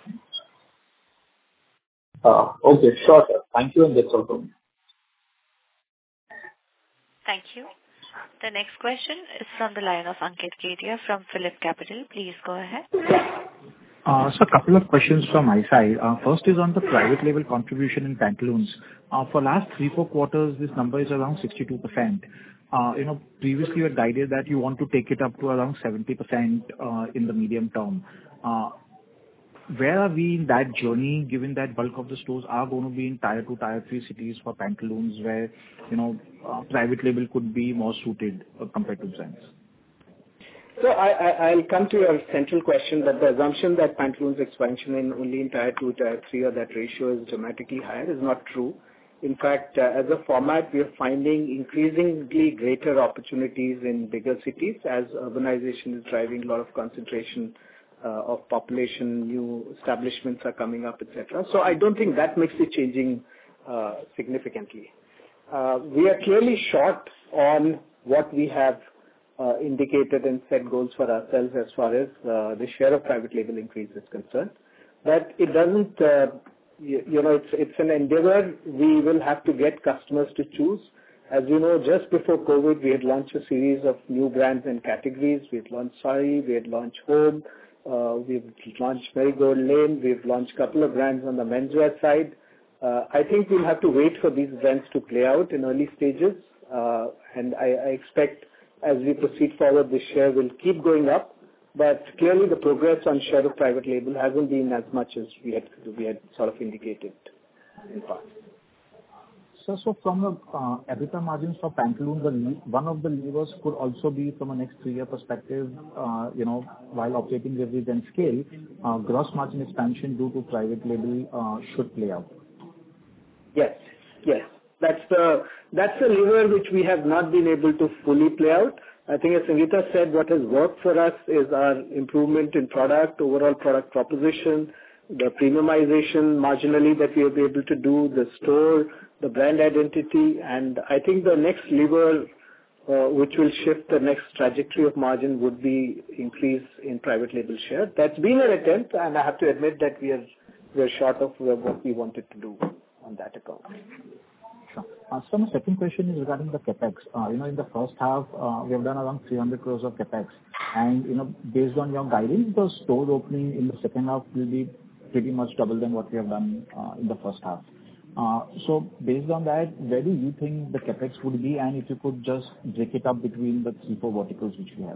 Uh, okay, sure, sir. Thank you, and that's all from me. Thank you. The next question is from the line of Ankit Kedia from Phillip Capital. Please go ahead. Uh, so a couple of questions from my side. Uh, first is on the private label contribution in Pantaloons. Uh, for last three, four quarters, this number is around sixty-two percent. Uh, you know, previously you had guided that you want to take it up to around seventy percent uh, in the medium term. Uh, where are we in that journey, given that bulk of the stores are going to be in tier two, tier three cities for Pantaloons, where, you know, uh, private label could be more suited uh, compared to brands? So I, I, I'll come to your central question that the assumption that Pantaloons expansion in only in tier two, tier three, or that ratio is dramatically higher is not true. In fact, uh, as a format, we are finding increasingly greater opportunities in bigger cities as urbanization is driving a lot of concentration uh, of population, new establishments are coming up, et cetera. So I don't think that makes it changing uh, significantly. Uh, we are clearly short on what we have Uh, indicated and set goals for ourselves as far as uh, the share of private label increase is concerned. But it doesn't, uh, you, you know, it's, it's an endeavor. We will have to get customers to choose. As you know, just before COVID, we had launched a series of new brands and categories. We had launched Sari, we had launched Home, uh, we've launched Marigold Lane, we've launched a couple of brands on the menswear side. Uh, I think we'll have to wait for these brands to play out in early stages. Uh, and I, I expect as we proceed forward, this share will keep going up, but clearly the progress on share of private label hasn't been as much as we had we had sort of indicated in the past. So, so from the uh, EBITDA margins for Pantaloons, the le- one of the levers could also be from a next three-year perspective, uh, you know, while operating leverage and scale, uh, gross margin expansion due to private label uh, should play out. Yes, yes. That's the that's the lever which we have not been able to fully play out. I think as Sangeeta said, what has worked for us is our improvement in product, overall product proposition, the premiumization marginally that we have been able to do, the store, the brand identity, and I think the next lever uh, which will shift the next trajectory of margin would be increase in private label share. That's been an attempt, and I have to admit that we are we are short of what we wanted to do on that account. Sure. Uh, So my second question is regarding the CapEx. Uh, You know, in the first half, uh, we have done around three hundred crores of CapEx. And, you know, based on your guidance, the store opening in the second half will be pretty much double than what we have done uh, in the first half. Uh, So based on that, where do you think the CapEx would be? And if you could just break it up between the three, four verticals which we have.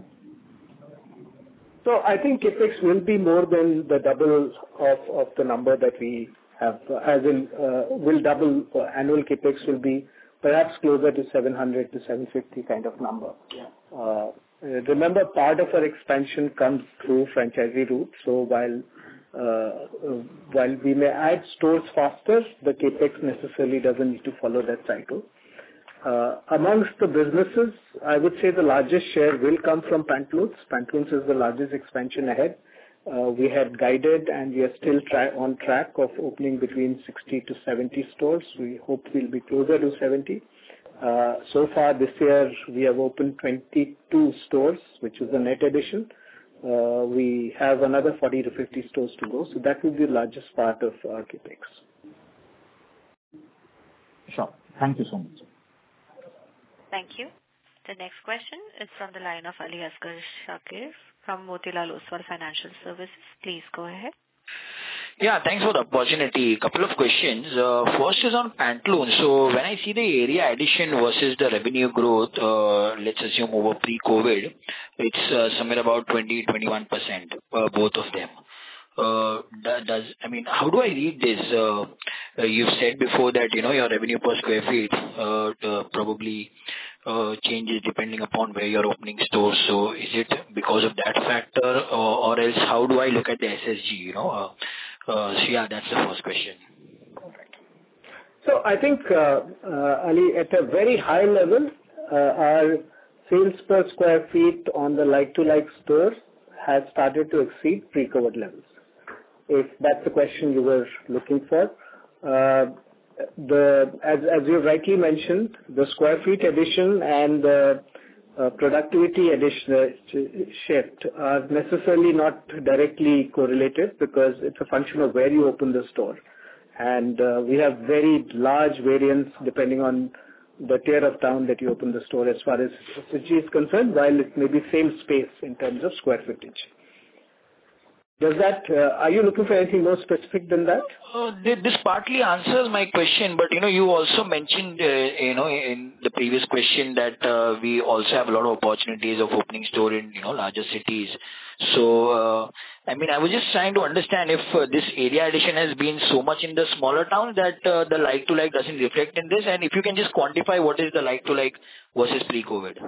So I think CapEx will be more than the double of of the number that we have, uh, as in, uh, will double. uh, Annual CapEx will be perhaps closer to seven hundred to seven fifty kind of number. Uh, Remember, part of our expansion comes through franchisee route. So while uh, uh, while we may add stores faster, the CapEx necessarily doesn't need to follow that cycle. Uh, amongst the businesses, I would say the largest share will come from Pantaloons. Pantaloons is the largest expansion ahead. Uh, we had guided, and we are still try- on track of opening between sixty to seventy stores. We hope we'll be closer to seventy. Uh, so far this year, we have opened twenty-two stores, which is a net addition. Uh, we have another forty to fifty stores to go, so that will be the largest part of our CapEx. Sure. Thank you so much. Thank you. The next question is from the line of Ali Asghar Shakir from Motilal Oswal Financial Services. Please go ahead. Yeah, thanks for the opportunity. Couple of questions. Uh, first is on Pantaloons. So when I see the area addition versus the revenue growth, uh, let's assume over pre-COVID, it's uh, somewhere about twenty to twenty-one percent, uh, both of them. Uh, does I mean, how do I read this? Uh, uh, you've said before that, you know, your revenue per square feet uh, uh, probably uh, changes depending upon where you're opening stores. So is it because of that factor, or, or else how do I look at the S S G? You know, uh, uh, so yeah, that's the first question. So I think, uh, uh, Ali, at a very high level, uh, our sales per square feet on the like-to-like stores has started to exceed pre-COVID levels. If that's the question you were looking for. Uh, the as, as you rightly mentioned, the square feet addition and the uh, productivity addition uh, shift are necessarily not directly correlated because it's a function of where you open the store. And uh, we have very large variance depending on the tier of town that you open the store as far as S S G is concerned, while it may be same space in terms of square footage. Does that, uh, are you looking for anything more specific than that? Uh, this partly answers my question, but you know, you also mentioned, uh, you know, in the previous question that uh, we also have a lot of opportunities of opening store in, you know, larger cities. So, uh, I mean, I was just trying to understand if uh, this area addition has been so much in the smaller towns that uh, the like-to-like doesn't reflect in this, and if you can just quantify what is the like-to-like versus pre-COVID.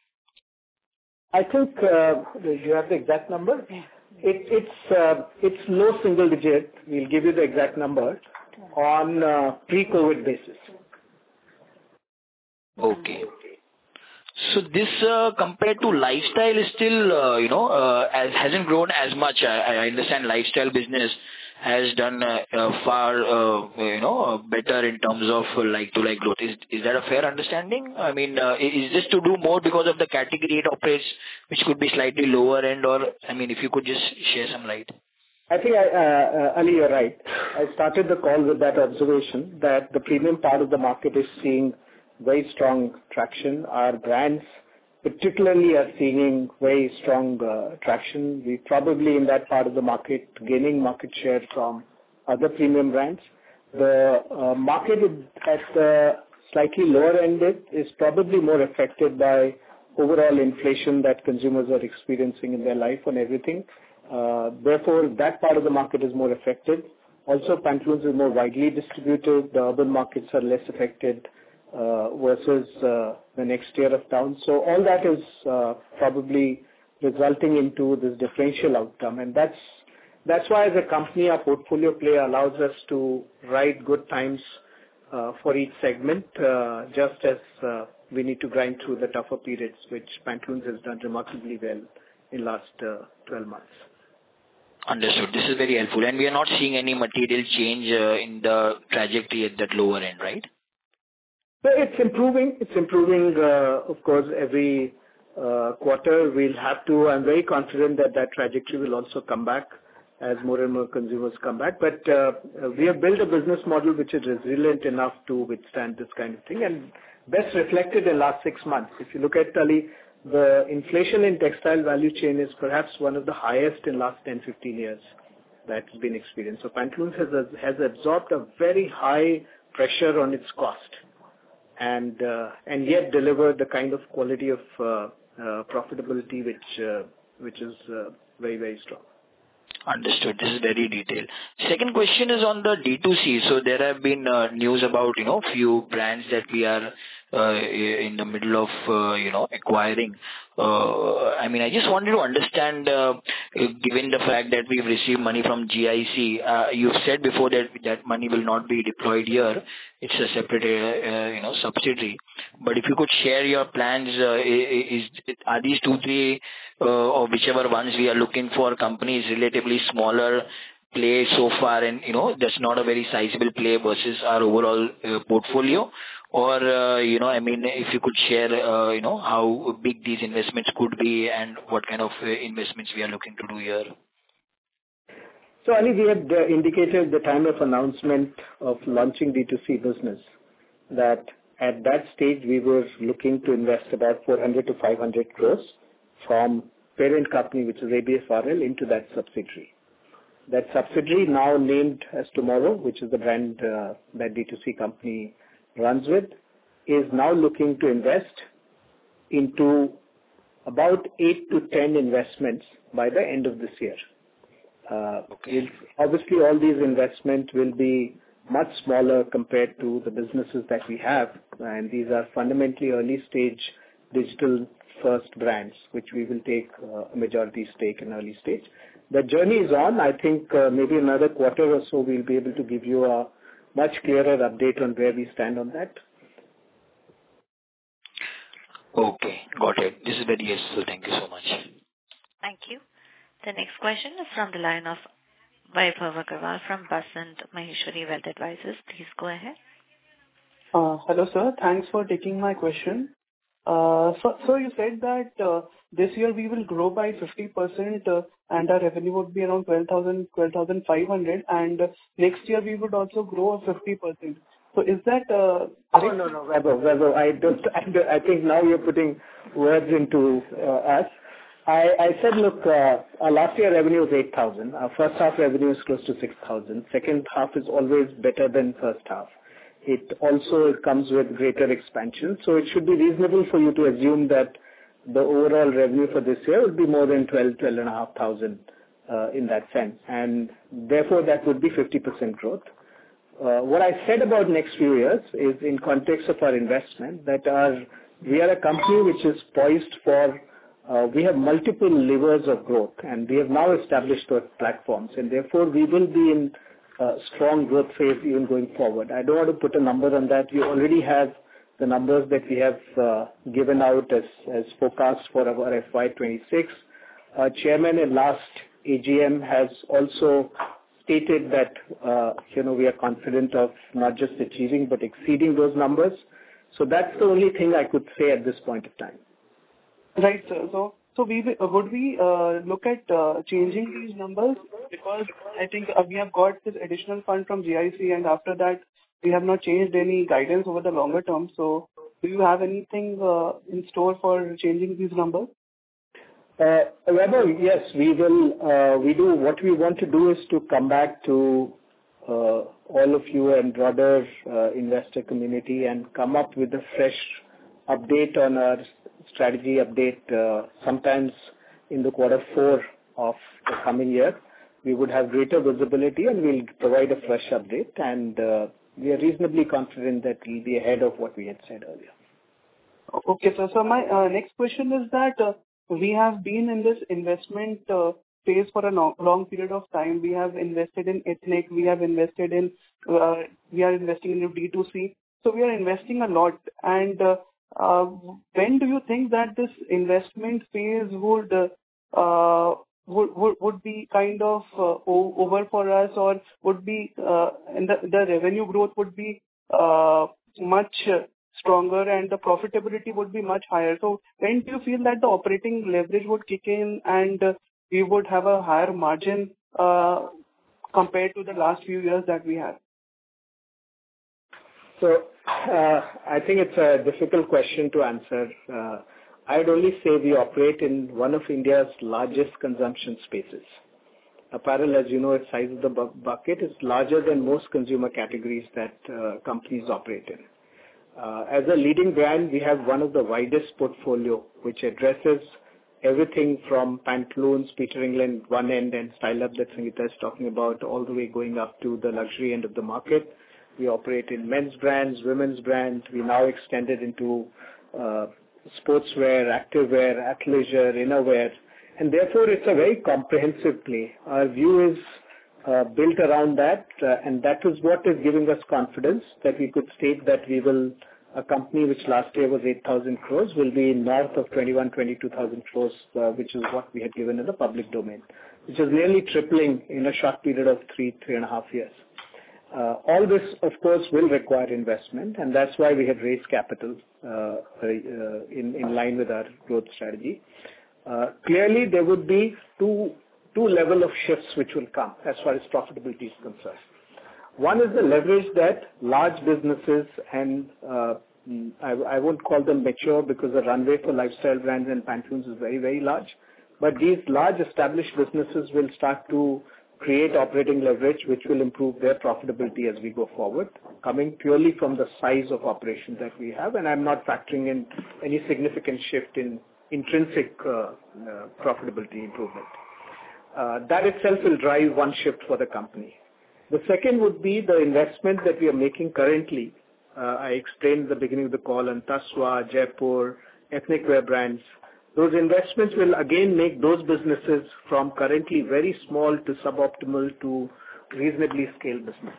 I think uh, you have the exact number. It, it's uh, it's low single digit. We'll give you the exact number on uh, pre-COVID basis. Okay. So this uh, compared to lifestyle is still uh, you know uh, as hasn't grown as much. I, I understand lifestyle business has done uh, uh, far uh, you know uh, better in terms of uh, like to like growth. Is is that a fair understanding? I mean, uh, is this to do more because of the category it operates, which could be slightly lower end, or I mean, if you could just share some light. I think, I, uh, uh, Ali, you're right. I started the call with that observation that the premium part of the market is seeing very strong traction. Our brands particularly are seeing very strong uh, traction. We probably in that part of the market gaining market share from other premium brands. The uh, market at the slightly lower end is probably more affected by overall inflation that consumers are experiencing in their life on everything. Uh, therefore, that part of the market is more affected. Also, Pantaloons is more widely distributed. The urban markets are less affected uh, versus uh, the next tier of town. So all that is uh, probably resulting into this differential outcome. And that's that's why as a company, our portfolio play allows us to ride good times uh, for each segment, uh, just as uh, we need to grind through the tougher periods, which Pantaloons has done remarkably well in last uh, twelve months. Understood. This is very helpful. And we are not seeing any material change uh, in the trajectory at that lower end, right? So it's improving. It's improving, uh, of course, every uh, quarter. We'll have to, I'm very confident that that trajectory will also come back. as more and more consumers come back. But uh, we have built a business model which is resilient enough to withstand this kind of thing, and best reflected in the last six months. If you look at Ali, the inflation in textile value chain is perhaps one of the highest in last ten, fifteen years that's been experienced. So Pantaloons has, has absorbed a very high pressure on its cost, and uh, and yet delivered the kind of quality of uh, uh, profitability which uh, which is uh, very, very strong. Understood. This is very detailed. Second question is on the D two C. So there have been uh, news about, you know, few brands that we are uh, in the middle of, uh, you know, acquiring. Uh, I mean, I just wanted to understand, uh, given the fact that we've received money from G I C, uh, you've said before that that money will not be deployed here. It's a separate, uh, uh, you know, subsidiary. But if you could share your plans, uh, is, are these two, three, uh, or whichever ones we are looking for, companies relatively smaller play so far, and you know that's not a very sizable play versus our overall uh, portfolio, or uh, you know I mean if you could share uh, you know how big these investments could be and what kind of uh, investments we are looking to do here. So Ali, we had uh, indicated at the time of announcement of launching D two C business that at that stage we were looking to invest about four hundred to five hundred crores from parent company, which is A B F R L, into that subsidiary. That subsidiary, now named as TMRW, which is the brand uh, that D two C company runs with, is now looking to invest into about eight to ten investments by the end of this year. Uh, okay. Obviously, all these investments will be much smaller compared to the businesses that we have, and these are fundamentally early stage digital first brands, which we will take uh, a majority stake in early stage. The journey is on. I think uh, maybe another quarter or so we'll be able to give you a much clearer update on where we stand on that. Okay, got it. This is very useful. Thank you so much. Thank you. The next question is from the line of Vaibhav Agarwal from Basant Maheshwari Wealth Advisors. Please go ahead. Uh, hello, sir. Thanks for taking my question. Uh, so, so you said that uh, this year we will grow by fifty percent uh, and our revenue would be around twelve thousand, twelve thousand five hundred, and uh, next year we would also grow fifty percent. So is that... Uh, no, no, no, Vaibhav, Vaibhav, I, don't, I, don't, I think now you're putting words into uh, us. I, I said, look, uh, our last year revenue was eight thousand. Our first half revenue is close to six thousand. Second half is always better than first half. It also comes with greater expansion. So it should be reasonable for you to assume that the overall revenue for this year would be more than twelve, twelve and a half thousand uh, in that sense. And therefore, that would be fifty percent growth. Uh, what I said about next few years is in context of our investment that our, we are a company which is poised for, uh, we have multiple levers of growth, and we have now established those platforms, and therefore we will be in Uh, strong growth phase even going forward. I don't want to put a number on that. We already have the numbers that we have uh, given out as, as forecast for our F Y twenty-six. Our chairman in last A G M has also stated that uh, you know we are confident of not just achieving but exceeding those numbers. So that's the only thing I could say at this point of time. Right, sir. So, so we uh, would we uh, look at uh, changing these numbers, because I think uh, we have got this additional fund from G I C, and after that we have not changed any guidance over the longer term. So, do you have anything uh, in store for changing these numbers? Uh, Weber, yes, we will. Uh, we do. What we want to do is to come back to uh, all of you and broader uh, investor community and come up with a fresh update on our strategy update uh, sometimes in the quarter four of the coming year. We would have greater visibility and we'll provide a fresh update, and uh, we are reasonably confident that we'll be ahead of what we had said earlier. Okay, sir. So my uh, next question is that uh, we have been in this investment uh, phase for a long, long period of time. We have invested in Ethnic, we have invested in, uh, we are investing in D two C. So we are investing a lot, and uh, Uh, when do you think that this investment phase would uh, would, would would be kind of uh, over for us, or would be uh, and the, the revenue growth would be uh, much stronger and the profitability would be much higher? So when do you feel that the operating leverage would kick in and uh, we would have a higher margin uh, compared to the last few years that we have? So uh, I think it's a difficult question to answer. Uh, I'd only say we operate in one of India's largest consumption spaces. Apparel, as you know, its size of the bu- bucket is larger than most consumer categories that uh, companies operate in. Uh, as a leading brand, we have one of the widest portfolio, which addresses everything from pantaloons, Peter England, one end, and Style Up that Sangeeta is talking about, all the way going up to the luxury end of the market. We operate in men's brands, women's brands. We now extended into uh, sportswear, activewear, athleisure, innerwear, and therefore it's a very comprehensive play. Our view is uh, built around that, uh, and that is what is giving us confidence that we could state that we will, a company which last year was eight thousand crores, will be north of twenty-one, twenty-two thousand crores, uh, which is what we had given in the public domain, which is nearly tripling in a short period of three, three and a half years. Uh, all this, of course, will require investment, and that's why we had raised capital uh, uh, in, in line with our growth strategy. Uh, clearly, there would be two, two level of shifts which will come as far as profitability is concerned. One is the leverage that large businesses, and uh, I, I won't call them mature because the runway for lifestyle brands and pantaloons is very, very large, but these large established businesses will start to create operating leverage, which will improve their profitability as we go forward, coming purely from the size of operation that we have, and I'm not factoring in any significant shift in intrinsic uh, uh, profitability improvement. Uh, that itself will drive one shift for the company. The second would be the investment that we are making currently. Uh, I explained at the beginning of the call on Tasva, Jaipur, ethnic wear brands. Those investments will again make those businesses from currently very small to suboptimal to reasonably scaled business.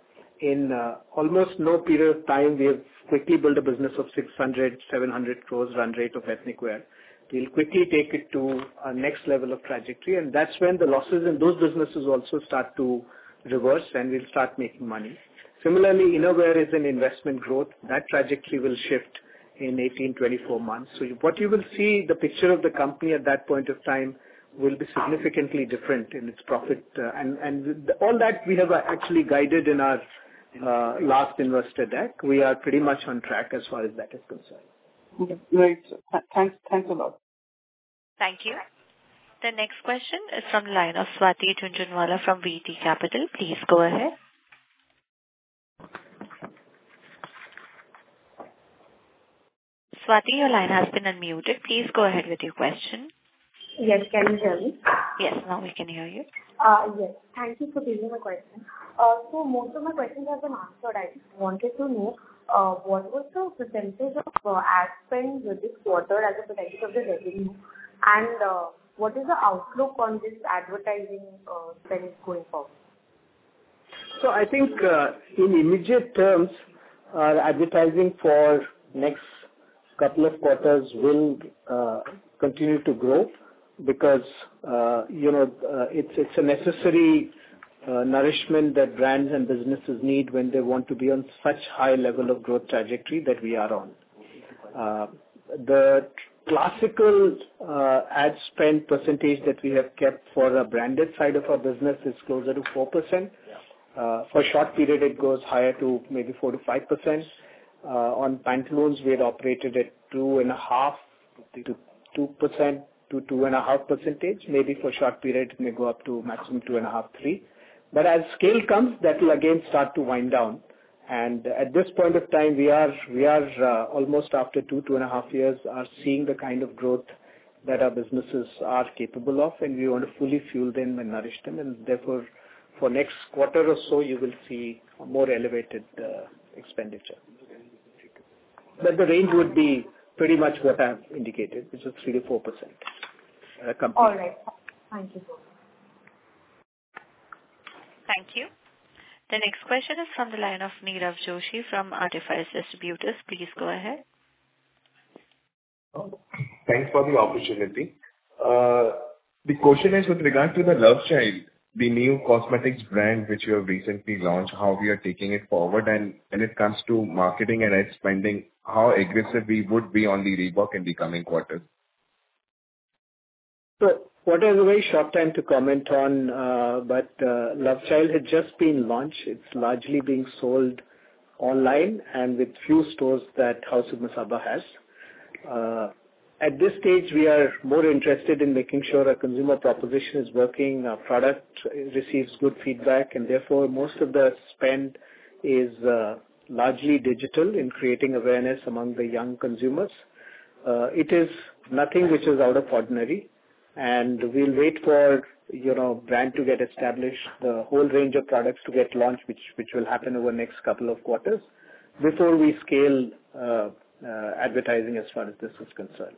In uh, almost no period of time, we have quickly built a business of six hundred, seven hundred crores run rate of ethnic wear. We'll quickly take it to a next level of trajectory, and that's when the losses in those businesses also start to reverse and we'll start making money. Similarly, innerwear is an investment growth. That trajectory will shift in eighteen, twenty-four months. So what you will see, the picture of the company at that point of time will be significantly different in its profit. Uh, and and all that we have actually guided in our uh, last investor deck. We are pretty much on track as far as that is concerned. Okay. Right. Th- thanks. Thanks a lot. Thank you. The next question is from the line of Swati Jhunjhunwala from V T Capital. Please go ahead. Swati, your line has been unmuted. Please go ahead with your question. Yes, can you hear me? Yes, now we can hear you. Uh, yes, thank you for taking my question. Uh, so most of my questions have been answered. I just wanted to know uh, what was the percentage of uh, ad spend with this quarter as a percentage of the revenue, and uh, what is the outlook on this advertising uh, spend going forward? So I think uh, in immediate terms, our advertising for next couple of quarters will uh, continue to grow because uh, you know uh, it's it's a necessary uh, nourishment that brands and businesses need when they want to be on such high level of growth trajectory that we are on. Uh, the classical uh, ad spend percentage that we have kept for the branded side of our business is closer to four percent. Uh, for a short period, it goes higher to maybe four to five percent. Uh, on pantaloons, we had operated at two and a half to two percent to two and a half percentage. Maybe for a short period, it may go up to maximum two and a half, three. But as scale comes, that will again start to wind down. And at this point of time, we are we are uh, almost after two two and a half years are seeing the kind of growth that our businesses are capable of, and we want to fully fuel them and nourish them. And therefore, for next quarter or so, you will see a more elevated uh, expenditure. But the range would be pretty much what I've indicated, which is three to four percent. All right. Thank you. Thank you. The next question is from the line of Nirav Joshi from Artifice Distributors. Please go ahead. Thanks for the opportunity. Uh, the question is with regard to the Love Child, the new cosmetics brand which you have recently launched, how we are taking it forward, and when it comes to marketing and ad spending, how aggressive we would be on the Reebok in the coming quarters. So what has a very short time to comment on, uh, but uh, Love Child had just been launched. It's largely being sold online and with few stores that House of Masaba has. Uh, at this stage, we are more interested in making sure our consumer proposition is working, our product receives good feedback, and therefore most of the spend is uh, largely digital in creating awareness among the young consumers. Uh, it is nothing which is out of ordinary, and we'll wait for, you know, brand to get established, the whole range of products to get launched, which which will happen over the next couple of quarters, before we scale uh, uh, advertising as far as this is concerned.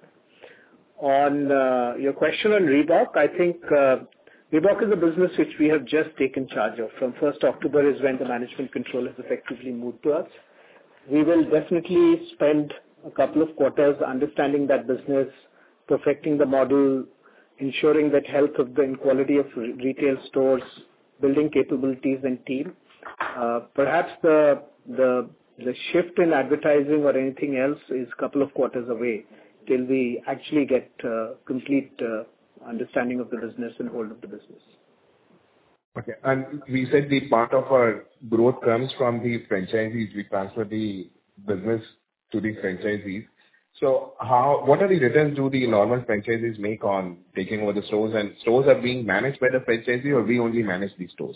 On uh, your question on Reebok, I think uh, Reebok is a business which we have just taken charge of. From first October is when the management control has effectively moved to us. We will definitely spend a couple of quarters understanding that business, perfecting the model, ensuring that health of the and quality of re- retail stores, building capabilities and team. Uh, perhaps the the the shift in advertising or anything else is a couple of quarters away till we actually get uh, complete uh, understanding of the business and hold of the business. Okay. And we said the part of our growth comes from the franchisees. We transfer the business to the franchisees. So how, what are the returns do the normal franchisees make on taking over the stores? And stores are being managed by the franchisee, or we only manage these stores?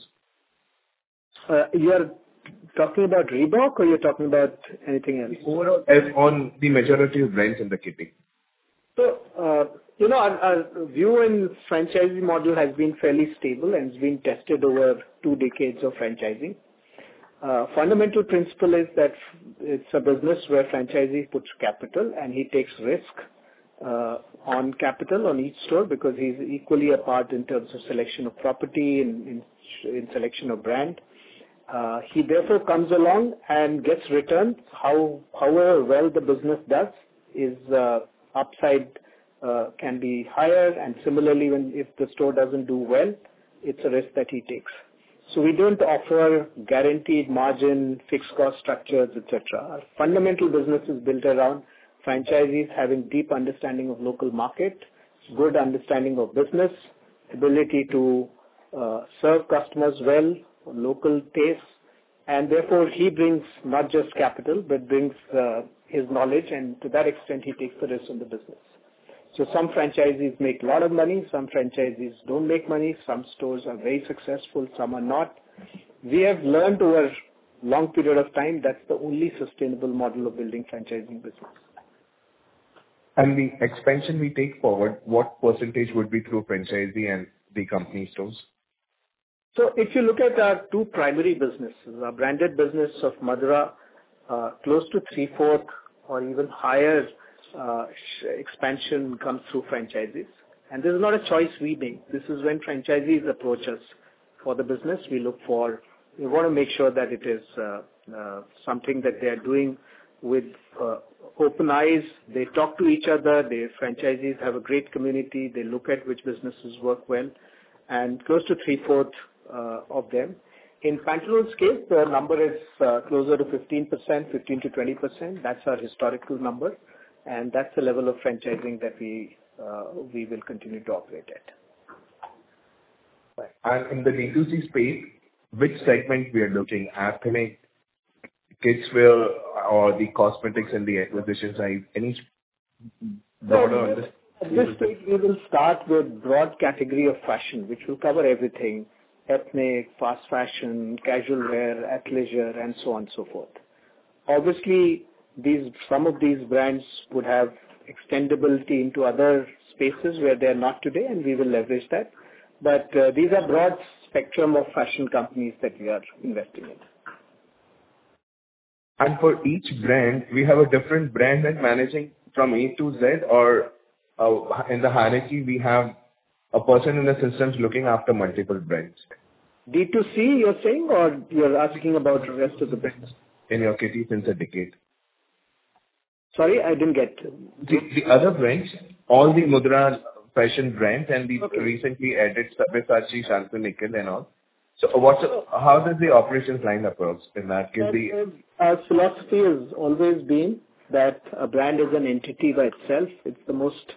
Uh, you're talking about Reebok, or you're talking about anything else? Overall, as on the majority of brands in the kitty. So, uh, you know, our, our view in franchisee model has been fairly stable and has been tested over two decades of franchising. Uh, fundamental principle is that it's a business where franchisee puts capital and he takes risk uh, on capital on each store, because he's equally a part in terms of selection of property, in, in, in selection of brand. Uh, he therefore comes along and gets returned. How, however well the business does, is uh, upside uh, can be higher, and similarly, when if the store doesn't do well, it's a risk that he takes. So we don't offer guaranteed margin, fixed cost structures, et cetera. Our fundamental business is built around franchisees having deep understanding of local market, good understanding of business, ability to uh, serve customers well, local tastes, and therefore he brings not just capital but brings uh, his knowledge, and to that extent he takes the risk on the business. So some franchisees make a lot of money, some franchisees don't make money, some stores are very successful, some are not. We have learned over a long period of time that's the only sustainable model of building franchising business. And the expansion we take forward, what percentage would be through franchisee and the company stores? So if you look at our two primary businesses, our branded business of Madura, uh, close to three-fourths or even higher uh, expansion comes through franchisees. And this is not a choice we make. This is when franchisees approach us for the business. We look for, we want to make sure that it is uh, uh, something that they are doing with uh, open eyes. They talk to each other. The franchisees have a great community. They look at which businesses work well. And close to three-fourths uh, of them. In Pantaloons' case, the number is uh, closer to fifteen percent, fifteen to twenty percent. That's our historical number. And that's the level of franchising that we uh, we will continue to operate at. And in the D two C space, which segment we are looking at? Ethnic, kids wear, or the cosmetics and the acquisition side? Any broader on this? At this stage, we will start with broad category of fashion, which will cover everything: ethnic, fast fashion, casual wear, athleisure, and so on and so forth. Obviously, these some of these brands would have extendability into other spaces where they are not today, and we will leverage that. But uh, these are broad spectrum of fashion companies that we are investing in. And for each brand, we have a different brand and managing from A to Z, or uh, in the hierarchy, we have a person in the systems looking after multiple brands. D two C, you're saying, or you're asking about the rest of the brands? In your kitty since a decade. Sorry, I didn't get. The, the other brands, all the Mudra fashion brands, and the Okay. recently added Sabyasachi, Shantanu Nikhil and all. So what's, how does the operations line approach in that case? The, Our philosophy has always been that a brand is an entity by itself. It's the most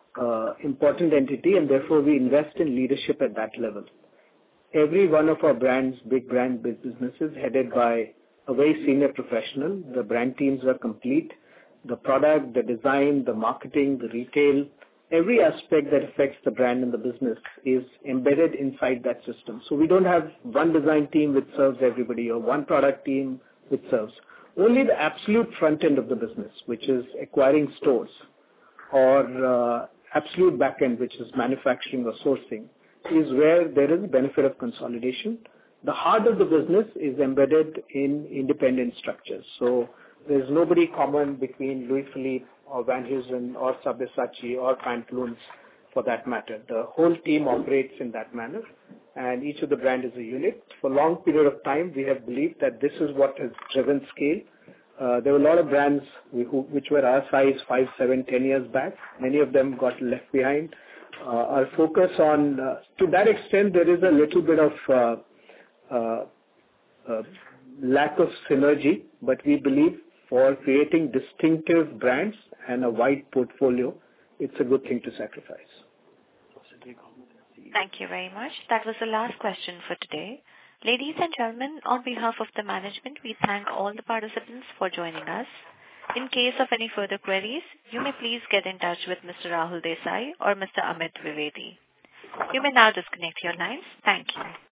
uh, important entity, and therefore we invest in leadership at that level. Every one of our brands, big brand businesses, headed by a very senior professional. The brand teams are complete. The product, the design, the marketing, the retail, every aspect that affects the brand and the business is embedded inside that system. So we don't have one design team which serves everybody or one product team which serves. Only the absolute front end of the business, which is acquiring stores, or uh, absolute back end, which is manufacturing or sourcing, is where there is a benefit of consolidation. The heart of the business is embedded in independent structures. So there's nobody common between Louis Philippe or Van Heusen or Sabyasachi or Pantaloons for that matter. The whole team operates in that manner, and each of the brand is a unit. For a long period of time, we have believed that this is what has driven scale. Uh, there were a lot of brands we, who, which were our size five, seven, ten years back. Many of them got left behind. Uh, our focus on, uh, to that extent, there is a little bit of uh, uh, uh, lack of synergy, but we believe for creating distinctive brands and a wide portfolio, it's a good thing to sacrifice. Thank you very much. That was the last question for today. Ladies and gentlemen, on behalf of the management, we thank all the participants for joining us. In case of any further queries, you may please get in touch with Mister Rahul Desai or Mister Amit Vivedi. You may now disconnect your lines. Thank you.